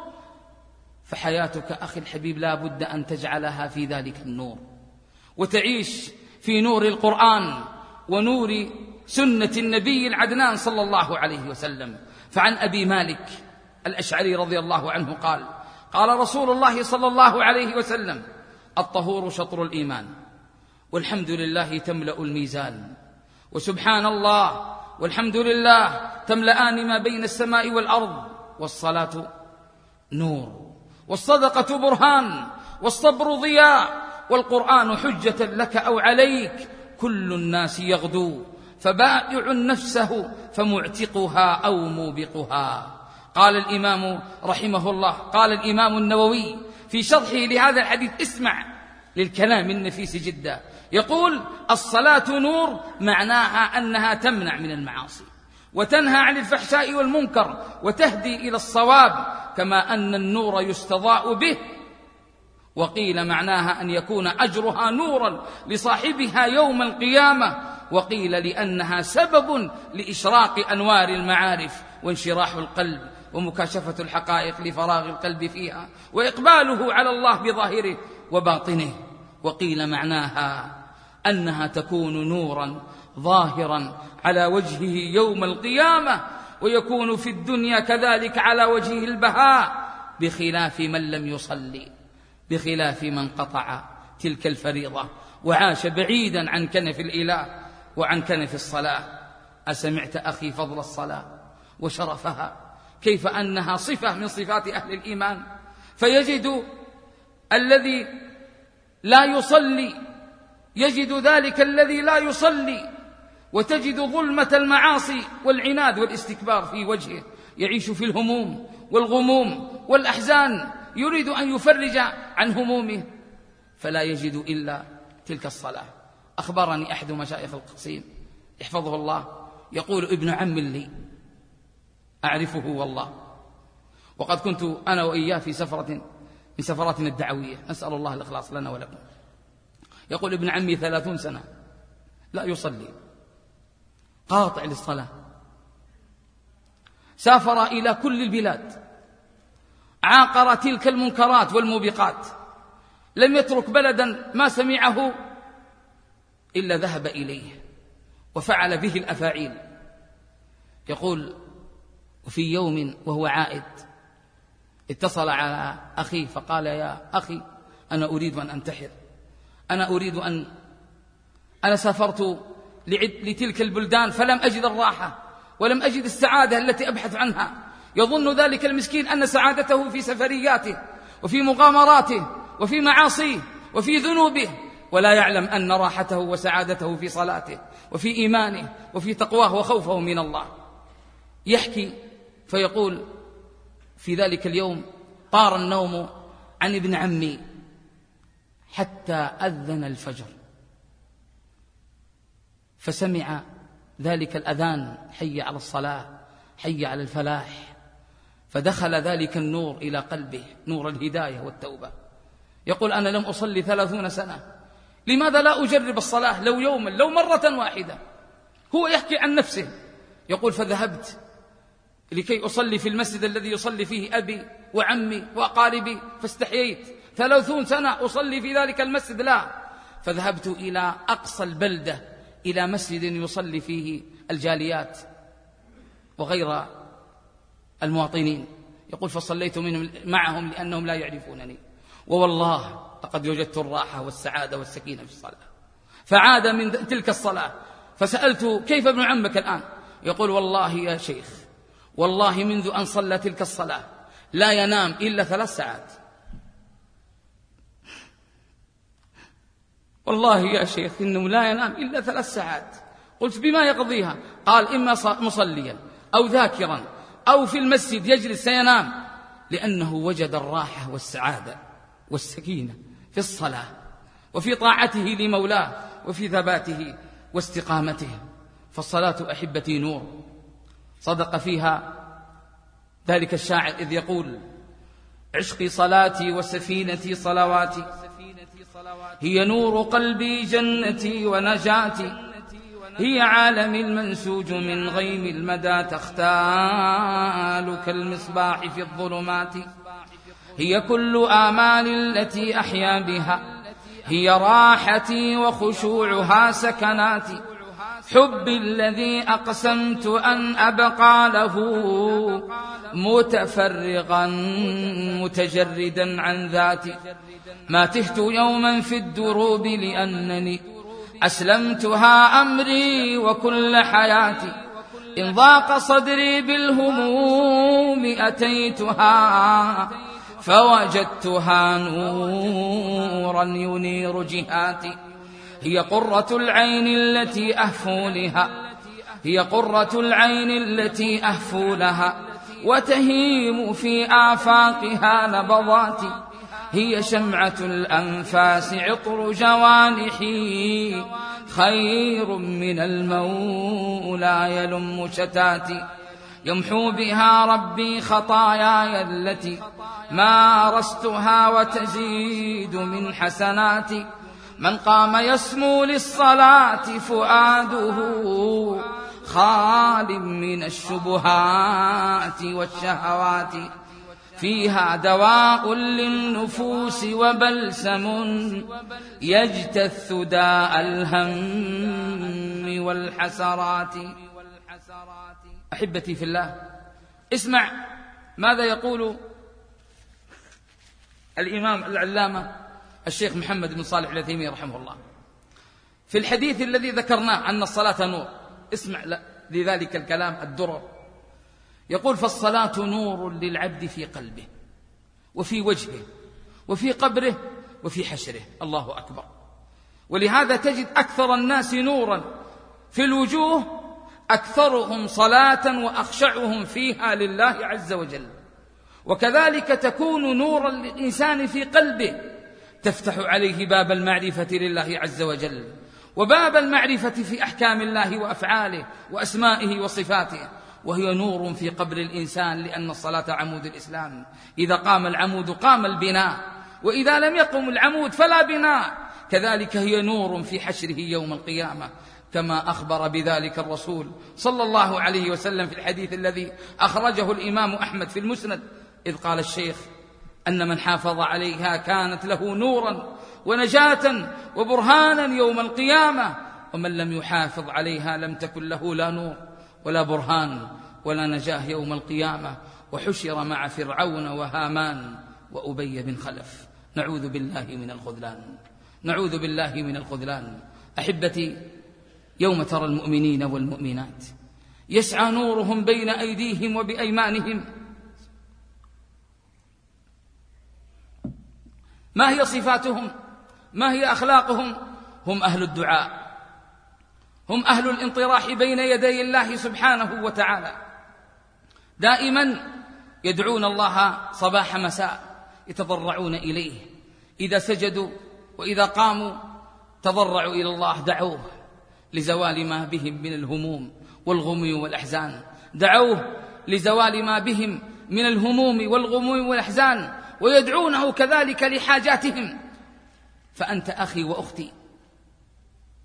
فحياتك أخي الحبيب لا بد أن تجعلها في ذلك النور، وتعيش في نور القرآن ونور سنة النبي العدنان صلى الله عليه وسلم. فعن أبي مالك الأشعري رضي الله عنه قال: قال رسول الله صلى الله عليه وسلم: الطهور شطر الإيمان، والحمد لله تملأ الميزان، وسبحان الله والحمد لله تملأان ما بين السماء والأرض، والصلاة نور، والصدقة برهان، والصبر ضياء، والقرآن حجة لك أو عليك، كل الناس يغدو فبائع نفسه فمعتقها أو موبقها. قال الإمام رحمه الله، قال الإمام النووي في شرحه لهذا الحديث، اسمع للكلام النفيس جدا، يقول: الصلاة نور، معناها أنها تمنع من المعاصي وتنهى عن الفحشاء والمنكر وتهدي إلى الصواب، كما أن النور يستضاء به. وقيل معناها أن يكون أجرها نورا لصاحبها يوم القيامة، وقيل لأنها سبب لإشراق أنوار المعارف وانشراح القلب ومكاشفة الحقائق لفراغ القلب فيها وإقباله على الله بظاهره وباطنه. وقيل معناها أنها تكون نورا ظاهرا على وجهه يوم القيامة، ويكون في الدنيا كذلك على وجهه البهاء، بخلاف من لم يصلي، بخلاف من قطع تلك الفريضة وعاش بعيدا عن كنف الإله وعن كنف الصلاة. أسمعت أخي فضل الصلاة وشرفها، كيف أنها صفة من صفات أهل الإيمان، فيجد الذي لا يصلي يجد ذلك الذي لا يصلي، وتجد ظلمة المعاصي والعناد والاستكبار في وجهه، يعيش في الهموم والغموم والأحزان، يريد أن يفرج عن همومه فلا يجد إلا تلك الصلاة. أخبرني أحد مشايخ القصيم يحفظه الله، يقول: ابن عم لي أعرفه والله، وقد كنت أنا وإياه في سفرة من سفراتنا الدعوية، نسأل الله الإخلاص لنا ولكم. يقول: ابن عمي 30 سنة لا يصلي، قاطع للصلاة، سافر إلى كل البلاد، عاقر تلك المنكرات والموبقات، لم يترك بلدا ما سمعه إلا ذهب إليه وفعل به الأفاعيل. يقول: وفي يوم وهو عائد اتصل على أخي فقال: يا أخي، أنا أريد أن أنتحر، أنا سافرت لتلك البلدان فلم أجد الراحة ولم أجد السعادة التي أبحث عنها. يظن ذلك المسكين أن سعادته في سفرياته وفي مغامراته وفي معاصيه وفي ذنوبه، ولا يعلم أن راحته وسعادته في صلاته وفي إيمانه وفي تقواه وخوفه من الله. يحكي فيقول: في ذلك اليوم طار النوم عن ابن عمي حتى أذن الفجر، فسمع ذلك الأذان: حي على الصلاة، حي على الفلاح، فدخل ذلك النور إلى قلبه، نور الهداية والتوبة. يقول: أنا لم أصلي 30 سنة، لماذا لا أجرب الصلاة لو يوما، لو مرة واحدة؟ هو يحكي عن نفسه، يقول: فذهبت لكي أصلي في المسجد الذي يصلي فيه أبي وعمي وأقاربي، فاستحييت 30 سنة أصلي في ذلك المسجد، لا، فذهبت إلى أقصى البلدة إلى مسجد يصلي فيه الجاليات وغير المواطنين. يقول فصليت معهم لأنهم لا يعرفونني، ووالله لقد وجدت الراحة والسعادة والسكينة في الصلاة. فعاد من تلك الصلاة فسألت كيف ابن عمك الآن؟ يقول والله يا شيخ، والله منذ أن صلى تلك الصلاة لا ينام إلا 3 ساعات. والله يا شيخ إنه لا ينام إلا 3 ساعات. قلت بما يقضيها؟ قال إما مصليا أو ذاكرا أو في المسجد يجلس سينام، لأنه وجد الراحة والسعادة والسكينة في الصلاة وفي طاعته لمولاه وفي ثباته واستقامته. فالصلاة أحبتي نور، صدق فيها ذلك الشاعر إذ يقول عشقي صلاتي وسفينتي صلواتي، هي نور قلبي جنتي ونجاتي، هي عالم المنسوج من غيم المدى تختال كالمصباح في الظلمات، هي كل آمال التي أحيا بها، هي راحتي وخشوعها سكناتي، حبي الذي أقسمت أن أبقى له متفرغا متجردا عن ذاتي، ما تهت يوما في الدروب لأنني أسلمتها أمري وكل حياتي، إن ضاق صدري بالهموم أتيتها فوجدتها نورا ينير جهاتي، هي قرة العين التي أهفو لها، هي قرة العين التي أهفو لها وتهيم في آفاقها نبضاتي، هي شمعة الأنفاس عطر جوانحي، خير من المولى يلم شتاتي، يمحو بها ربي خطاياي التي مارستها وتزيد من حسناتي، من قام يسمو للصلاة فؤاده خال من الشبهات والشهوات، فيها دواء للنفوس وبلسم يجتث داء الهم والحسرات. أحبتي في الله، اسمع ماذا يقول الإمام العلامة الشيخ محمد بن صالح العثيمين رحمه الله في الحديث الذي ذكرناه أن الصلاة نور. اسمع لذلك الكلام الدرر. يقول فالصلاة نور للعبد في قلبه وفي وجهه وفي قبره وفي حشره. الله أكبر. ولهذا تجد أكثر الناس نورا في الوجوه أكثرهم صلاة وأخشعهم فيها لله عز وجل. وكذلك تكون نورا للإنسان في قلبه، تفتح عليه باب المعرفة لله عز وجل وباب المعرفة في أحكام الله وأفعاله وأسمائه وصفاته، وهي نور في قبر الإنسان، لأن الصلاة عمود الإسلام، إذا قام العمود قام البناء، وإذا لم يقم العمود فلا بناء. كذلك هي نور في حشره يوم القيامة، كما أخبر بذلك الرسول صلى الله عليه وسلم في الحديث الذي أخرجه الإمام أحمد في المسند، إذ قال الشيخ أن من حافظ عليها كانت له نورا ونجاة وبرهانا يوم القيامة، ومن لم يحافظ عليها لم تكن له لا نور ولا برهان ولا نجاة يوم القيامة، وحشر مع فرعون وهامان وأبي بن خلف. نعوذ بالله من الخذلان، نعوذ بالله من الخذلان. أحبتي، يوم ترى المؤمنين والمؤمنات يسعى نورهم بين أيديهم وبأيمانهم، ما هي صفاتهم؟ ما هي أخلاقهم؟ هم أهل الدعاء، هم أهل الانطراح بين يدي الله سبحانه وتعالى، دائما يدعون الله صباح مساء، يتضرعون إليه، إذا سجدوا وإذا قاموا تضرعوا إلى الله، دعوه لزوال ما بهم من الهموم والغموم والأحزان، دعوه لزوال ما بهم من الهموم والغموم والأحزان، ويدعونه كذلك لحاجاتهم. فأنت أخي وأختي،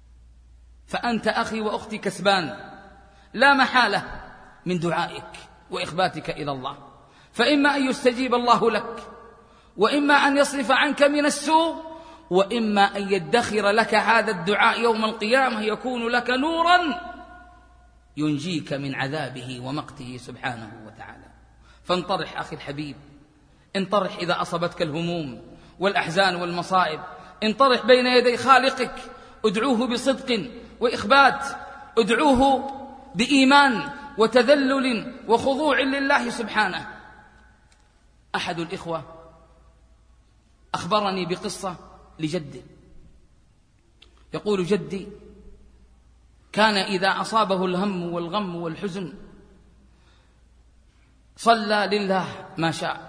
فأنت أخي وأختي كسبان لا محالة من دعائك وإخباتك إلى الله، فإما أن يستجيب الله لك، وإما أن يصرف عنك من السوء، وإما أن يدخر لك هذا الدعاء يوم القيامة يكون لك نورا ينجيك من عذابه ومقته سبحانه وتعالى. فانطرح أخي الحبيب، انطرح إذا أصبتك الهموم والأحزان والمصائب، انطرح بين يدي خالقك، ادعوه بصدق وإخبات، ادعوه بإيمان وتذلل وخضوع لله سبحانه. أحد الإخوة أخبرني بقصة لجده، يقول: جدي كان إذا أصابه الهم والغم والحزن صلى لله ما شاء،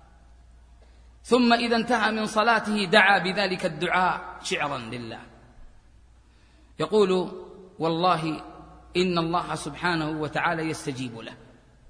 ثم إذا انتهى من صلاته دعا بذلك الدعاء شعرا لله. يقول: والله إن الله سبحانه وتعالى يستجيب له،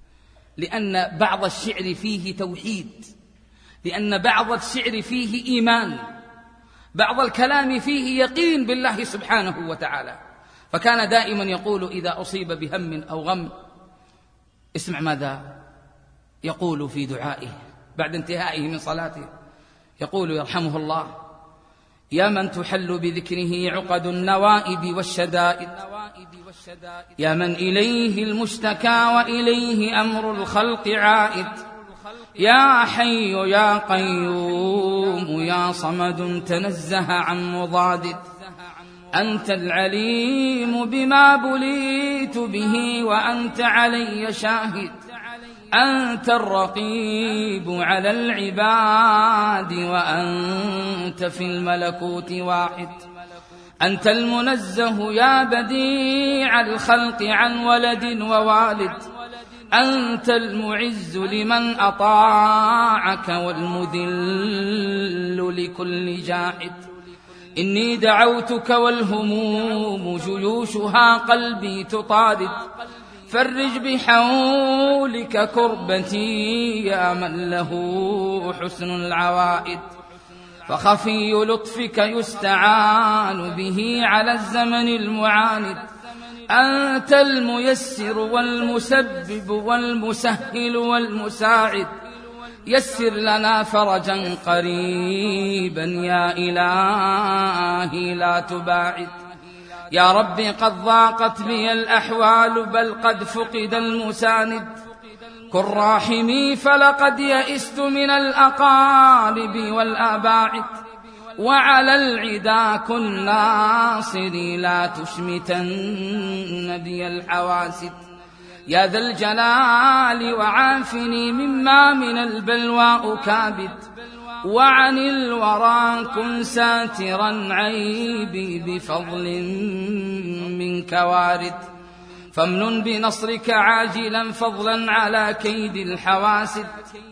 لأن بعض الشعر فيه توحيد، لأن بعض الشعر فيه إيمان، بعض الكلام فيه يقين بالله سبحانه وتعالى. فكان دائما يقول إذا أصيب بهم أو غم، اسمع ماذا يقول في دعائه بعد انتهائه من صلاته، يقول يرحمه الله: يا من تحل بذكره عقد النوائب والشدائد، يا من إليه المشتكى وإليه أمر الخلق عائد، يا حي يا قيوم يا صمد تنزه عن مضاد، أنت العليم بما بليت به وأنت علي شاهد، أنت الرقيب على العباد وأنت في الملكوت واحد، أنت المنزه يا بديع الخلق عن ولد ووالد، أنت المعز لمن أطاعك والمذل لكل جاحد. إني دعوتك والهموم جيوشها قلبي تطارد، فرج بحولك كربتي يا من له حسن العوائد، فخفي لطفك يستعان به على الزمن المعاند، أنت الميسر والمسبب والمسهل والمساعد، يسر لنا فرجا قريبا يا إلهي لا تباعد. يا ربي قد ضاقت بي الأحوال بل قد فقد المساند، كن راحمي فلقد يئست من الأقارب والآباعد، وعلى العدا كن ناصري لا تشمتن بي الحواسد. يا ذا الجلال وعافني مما من البلوى أكابد، وعن الورى كن ساترا عيبي بفضل منك وارد، فامنن بنصرك عاجلا فضلا على كيد الحواسد.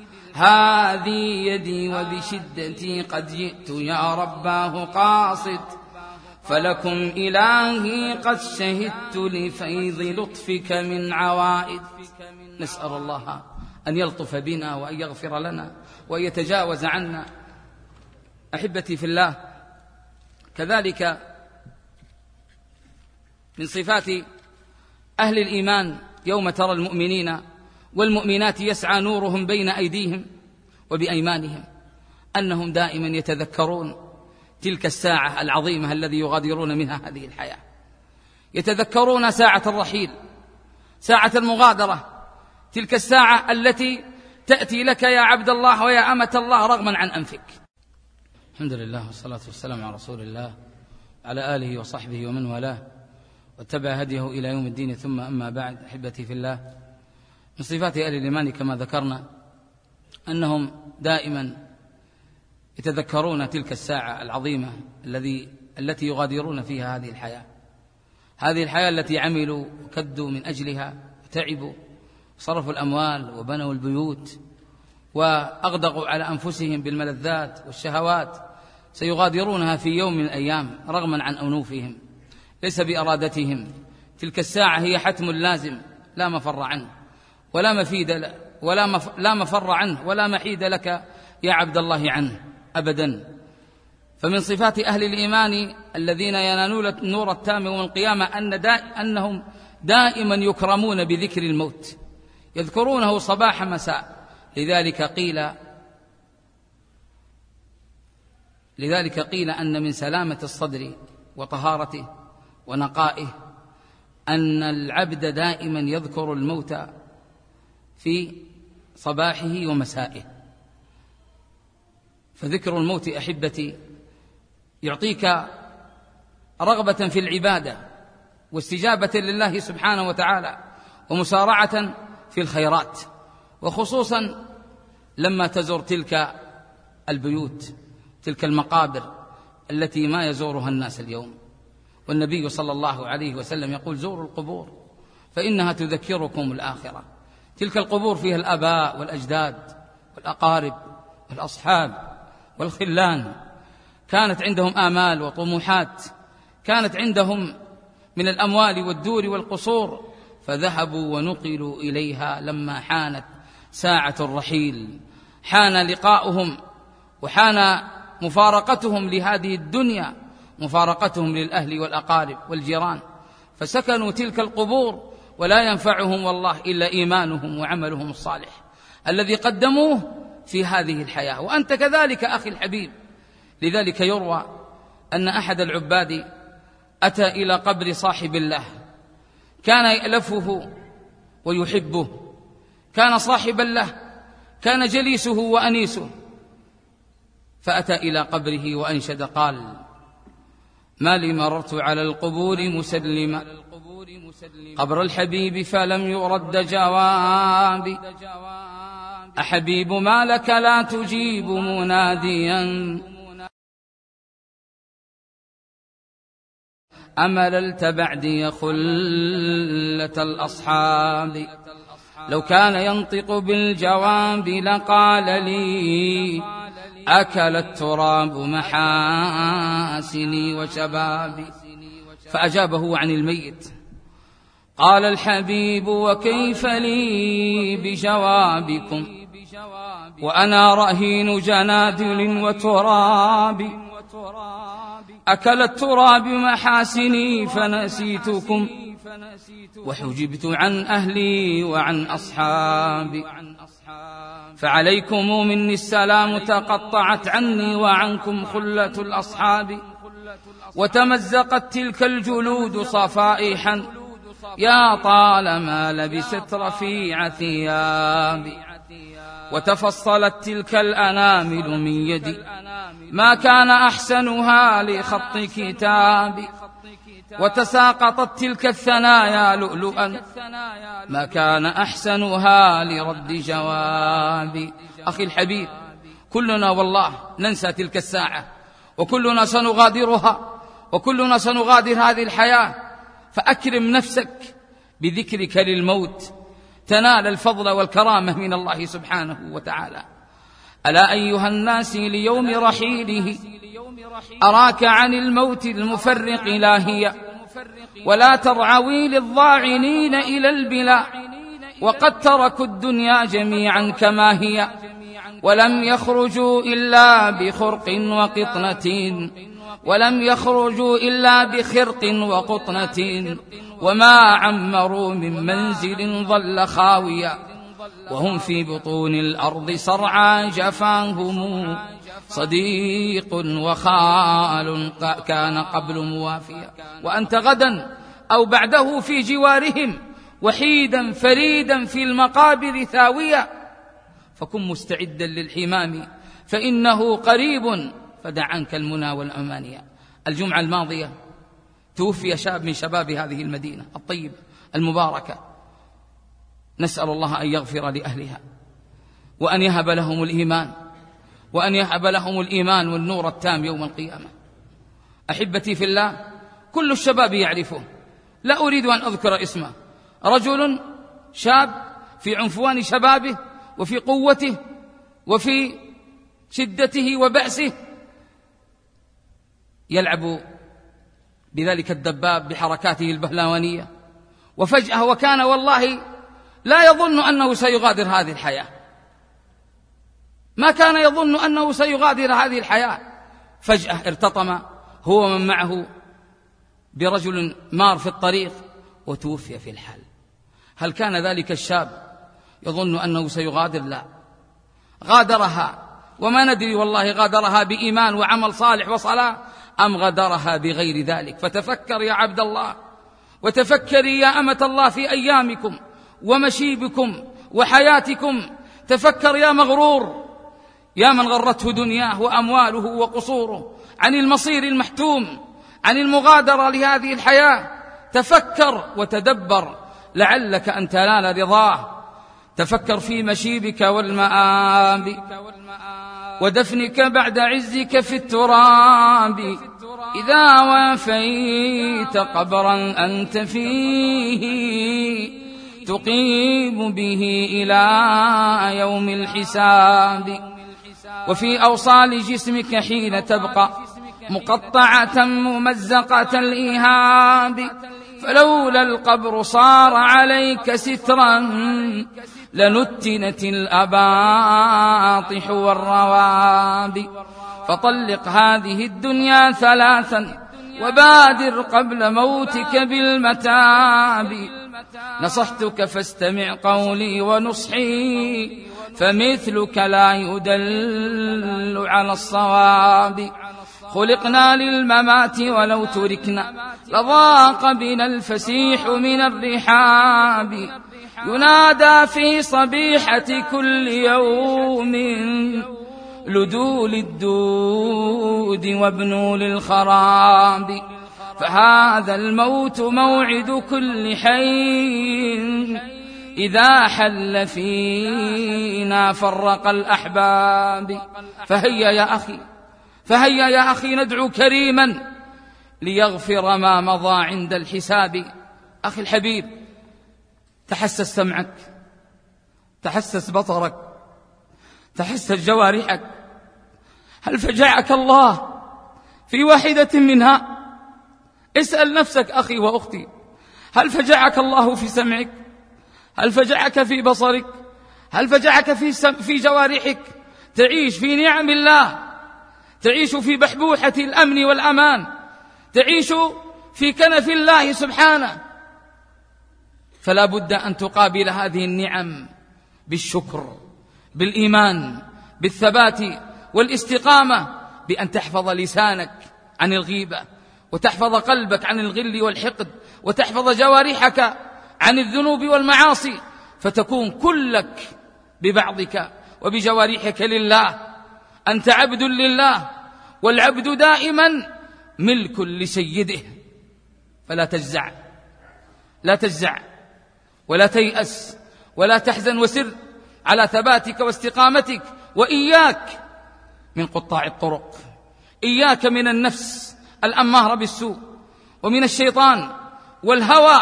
هذه يدي وبشدتي قد جئت يا رباه قاصد، فلكم إلهي قد شهدت لفيض لطفك من عوائد. نسأل الله أن يلطف بنا وأن يغفر لنا وأن يتجاوز عنا. أحبتي في الله، كذلك من صفات أهل الإيمان يوم ترى المؤمنين والمؤمنات يسعى نورهم بين أيديهم وبأيمانهم أنهم دائما يتذكرون تلك الساعة العظيمة الذي يغادرون منها هذه الحياة، يتذكرون ساعة الرحيل، ساعة المغادرة، تلك الساعة التي تأتي لك يا عبد الله ويا أمة الله رغما عن أنفك. الحمد لله والصلاة والسلام على رسول الله على آله وصحبه ومن والاه واتبع هديه إلى يوم الدين، ثم أما بعد. أحبتي في الله، من صفات أهل الإيمان كما ذكرنا أنهم دائما يتذكرون تلك الساعة العظيمة التي يغادرون فيها هذه الحياة، هذه الحياة التي عملوا وكدوا من أجلها وتعبوا، صرفوا الأموال وبنوا البيوت وأغدقوا على أنفسهم بالملذات والشهوات، سيغادرونها في يوم من الأيام رغما عن أنوفهم، ليس بإرادتهم. تلك الساعة هي حتم لازم لا مفر عنه لا مفر عنه ولا محيد لك يا عبد الله عنه أبدا. فمن صفات أهل الإيمان الذين ينالون النور التام يوم القيامة أنهم دائما يكرمون بذكر الموت، يذكرونه صباح مساء. لذلك قيل أن من سلامة الصدر وطهارته ونقائه أن العبد دائما يذكر الموت في صباحه ومسائه. فذكر الموت أحبتي يعطيك رغبة في العبادة واستجابة لله سبحانه وتعالى ومسارعة في الخيرات، وخصوصا لما تزور تلك البيوت، تلك المقابر التي ما يزورها الناس اليوم. والنبي صلى الله عليه وسلم يقول: زوروا القبور فإنها تذكركم الآخرة. تلك القبور فيها الآباء والأجداد والأقارب والأصحاب والخلان، كانت عندهم آمال وطموحات، كانت عندهم من الأموال والدور والقصور، فذهبوا ونقلوا إليها لما حانت ساعة الرحيل، حان لقاؤهم وحان مفارقتهم لهذه الدنيا، مفارقتهم للأهل والأقارب والجيران، فسكنوا تلك القبور ولا ينفعهم والله إلا إيمانهم وعملهم الصالح الذي قدموه في هذه الحياة. وأنت كذلك أخي الحبيب. لذلك يروى أن أحد العباد أتى إلى قبر صاحب الله كان يألفه ويحبه، كان صاحبا له، كان جليسه وأنيسه، فأتى إلى قبره وأنشد قال: ما لي مررت على القبور مسلما قبر الحبيب فلم يرد جوابي، أحبيب ما لك لا تجيب مناديا، أمللت بعدي خلة الأصحاب، لو كان ينطق بالجواب لقال لي أكل التراب محاسني وشبابي. فأجابه عن الميت قال الحبيب: وكيف لي بجوابكم وأنا رهين جنادل وتراب، أكل التراب محاسني فنسيتكم وحجبت عن أهلي وعن أصحابي، فعليكم مني السلام تقطعت عني وعنكم خلة الأصحاب، وتمزقت تلك الجلود صفائحا يا طالما لبست رفيع ثيابي، وتفصلت تلك الأنامل من يدي ما كان أحسنها لخط كتابي، وتساقطت تلك الثنايا لؤلؤا ما كان أحسنها لرد جوابي. أخي الحبيب، كلنا والله ننسى تلك الساعة، وكلنا سنغادرها، وكلنا سنغادر هذه الحياة، فأكرم نفسك بذكرك للموت تنال الفضل والكرامة من الله سبحانه وتعالى. ألا أيها الناس ليوم رحيله أراك عن الموت المفرق لاهيا، ولا ترعوي للضاعنين إلى البلا، وقد تركوا الدنيا جميعا كما هي، ولم يخرجوا إلا بخرق وقطنة، ولم يخرجوا إلا بخرق وقطنة، وما عمروا من منزل ظل خاويا، وهم في بطون الأرض صرعى جفاهم صديق وخال كان قبل موافيا، وأنت غدا أو بعده في جوارهم وحيدا فريدا في المقابر ثاويا، فكن مستعدا للحمام فإنه قريب، فدع عنك المنى والأمانيا. الجمعة الماضية توفي شاب من شباب هذه المدينة الطيبة المباركة، نسأل الله أن يغفر لأهلها وأن يهب لهم الإيمان، وأن يهب لهم الإيمان والنور التام يوم القيامة. أحبتي في الله، كل الشباب يعرفه، لا أريد أن أذكر اسمه، رجل شاب في عنفوان شبابه وفي قوته وفي شدته وبأسه، يلعب بذلك الدباب بحركاته البهلوانية، وفجأة وكان والله لا يظن أنه سيغادر هذه الحياة، ما كان يظن أنه سيغادر هذه الحياة، فجأة ارتطم هو ومن معه برجل مار في الطريق وتوفي في الحال. هل كان ذلك الشاب يظن أنه سيغادر، لا، غادرها، وما ندري والله غادرها بإيمان وعمل صالح وصلاة أم غادرها بغير ذلك. فتفكر يا عبد الله، وتفكري يا أمة الله في أيامكم ومشيبكم وحياتكم. تفكر يا مغرور، يا من غرته دنياه وأمواله وقصوره عن المصير المحتوم، عن المغادرة لهذه الحياة. تفكر وتدبر لعلك أن تنال رضاه. تفكر في مشيبك والمآب ودفنك بعد عزك في التراب. إذا وافيت قبرا أنت فيه تقيم به إلى يوم الحساب. وفي أوصال جسمك حين تبقى مقطعة ممزقة الإيهاب، فلولا القبر صار عليك سترا لنتنت الأباطح والرواب. فطلق هذه الدنيا ثلاثا وبادر قبل موتك بالمتاب. نصحتك فاستمع قولي ونصحي، فمثلك لا يدل على الصواب. خلقنا للممات ولو تركنا لضاق بنا الفسيح من الرحاب. ينادى في صبيحة كل يوم لدول الدود وابنوا للخراب. فهذا الموت موعد كل حي، إذا حل فينا فرق الأحباب. فهيا يا أخي، فهيا يا أخي ندعو كريما ليغفر ما مضى عند الحساب. أخي الحبيب، تحسس سمعك، تحسس بصرك، تحسس جوارحك. هل فجعك الله في واحدة منها؟ اسأل نفسك أخي وأختي، هل فجعك الله في سمعك؟ هل فجعك في بصرك؟ هل فجعك في جوارحك؟ تعيش في نعم الله، تعيش في بحبوحة الأمن والأمان، تعيش في كنف الله سبحانه. فلا بد أن تقابل هذه النعم بالشكر، بالإيمان، بالثبات والاستقامة، بأن تحفظ لسانك عن الغيبة، وتحفظ قلبك عن الغل والحقد، وتحفظ جوارحك عن الذنوب والمعاصي، فتكون كلك ببعضك وبجوارحك لله. أنت عبد لله، والعبد دائما ملك لسيده. فلا تجزع، لا تجزع ولا تيأس ولا تحزن، وسر على ثباتك واستقامتك. وإياك من قطاع الطرق، إياك من النفس الأمارة بالسوء، ومن الشيطان والهوى.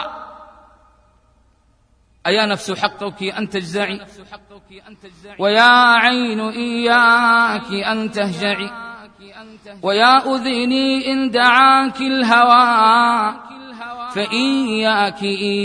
أيا نفس حقك أن تجزعي، ويا عين إياك أن تهجعي، ويا أذني إن دعاك الهوى، فإياك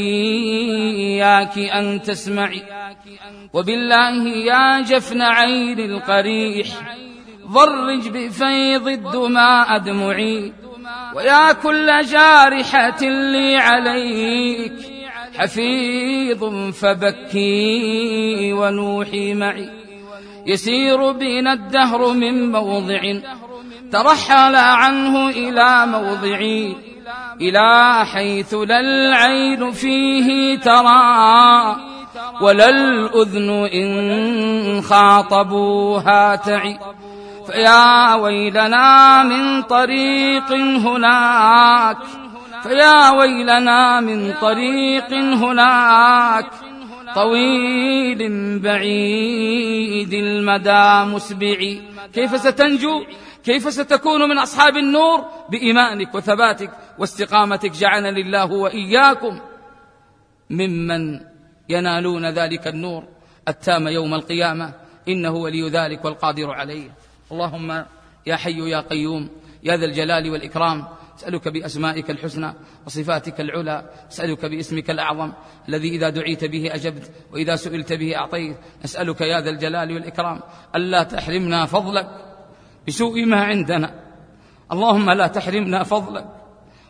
أن تسمعي. وبالله يا جفن عين القريح ضرج بفيض الدماء أدمعي. ويا كل جارحة لي عليك حفيظ فبكي ونوحي معي. يسير بنا الدهر من موضع ترحل عنه إلى موضعي، إلى حيث لا العين فيه ترى ولا الأذن إن خاطبوها تعي. فيا ويلنا من طريق هناك، فيا ويلنا من طريق هناك طويل بعيد المدى مسبعي. كيف ستنجو؟ كيف ستكون من أصحاب النور؟ بإيمانك وثباتك واستقامتك. جعلني الله وإياكم ممن ينالون ذلك النور التام يوم القيامة، إنه ولي ذلك والقادر عليه. اللهم يا حي يا قيوم يا ذا الجلال والإكرام، أسألك بأسمائك الحسنى وصفاتك العلى، أسألك باسمك الأعظم الذي إذا دعيت به أجبت وإذا سئلت به أعطيت. نسألك يا ذا الجلال والإكرام ألا تحرمنا فضلك بسوء ما عندنا. اللهم لا تحرمنا فضلك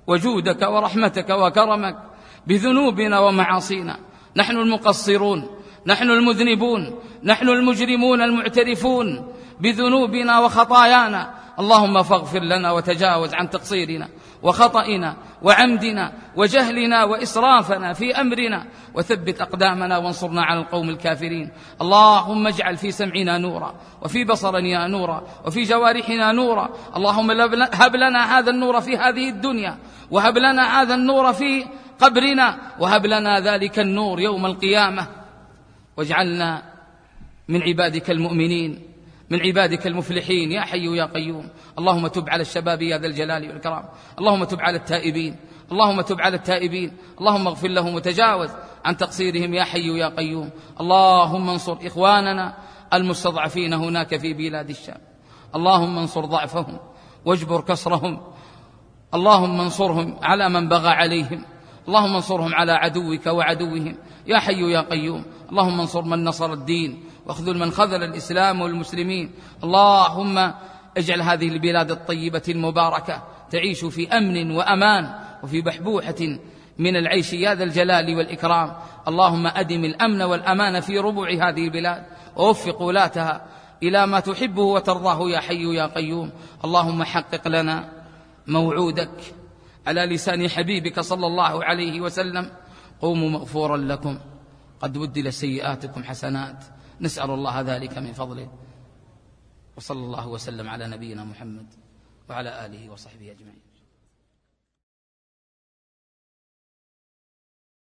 وجودك ورحمتك وكرمك بذنوبنا ومعاصينا. نحن المقصرون نحن المذنبون، نحن المجرمون المعترفون بذنوبنا وخطايانا. اللهم فاغفر لنا وتجاوز عن تقصيرنا وخطئنا وعمدنا وجهلنا وإسرافنا في أمرنا، وثبت أقدامنا وانصرنا على القوم الكافرين. اللهم اجعل في سمعنا نورا، وفي بصرنا نورا، وفي جوارحنا نورا. اللهم هب لنا هذا النور في هذه الدنيا، وهب لنا هذا النور في قبرنا، وهب لنا ذلك النور يوم القيامة، واجعلنا من عبادك المؤمنين، من عبادك المفلحين يا حي يا قيوم. اللهم تب على الشباب يا ذا الجلال والإكرام. اللهم تب على التائبين، اللهم تب على التائبين. اللهم اغفر لهم وتجاوز عن تقصيرهم يا حي يا قيوم. اللهم انصر إخواننا المستضعفين هناك في بلاد الشام. اللهم انصر ضعفهم واجبر كسرهم. اللهم انصرهم على من بغى عليهم. اللهم انصرهم على عدوك وعدوهم يا حي يا قيوم. اللهم انصر من نصر الدين، واخذل من خذل الإسلام والمسلمين. اللهم اجعل هذه البلاد الطيبة المباركة تعيش في أمن وأمان وفي بحبوحة من العيش يا ذا الجلال والإكرام. اللهم أدم الأمن والأمان في ربوع هذه البلاد، ووفق ولاتها إلى ما تحبه وترضاه يا حي يا قيوم. اللهم حقق لنا موعودك على لسان حبيبك صلى الله عليه وسلم: قوموا مغفورا لكم قد بدل سيئاتكم حسنات. نسأل الله ذلك من فضله، وصلى الله وسلم على نبينا محمد وعلى آله وصحبه أجمعين.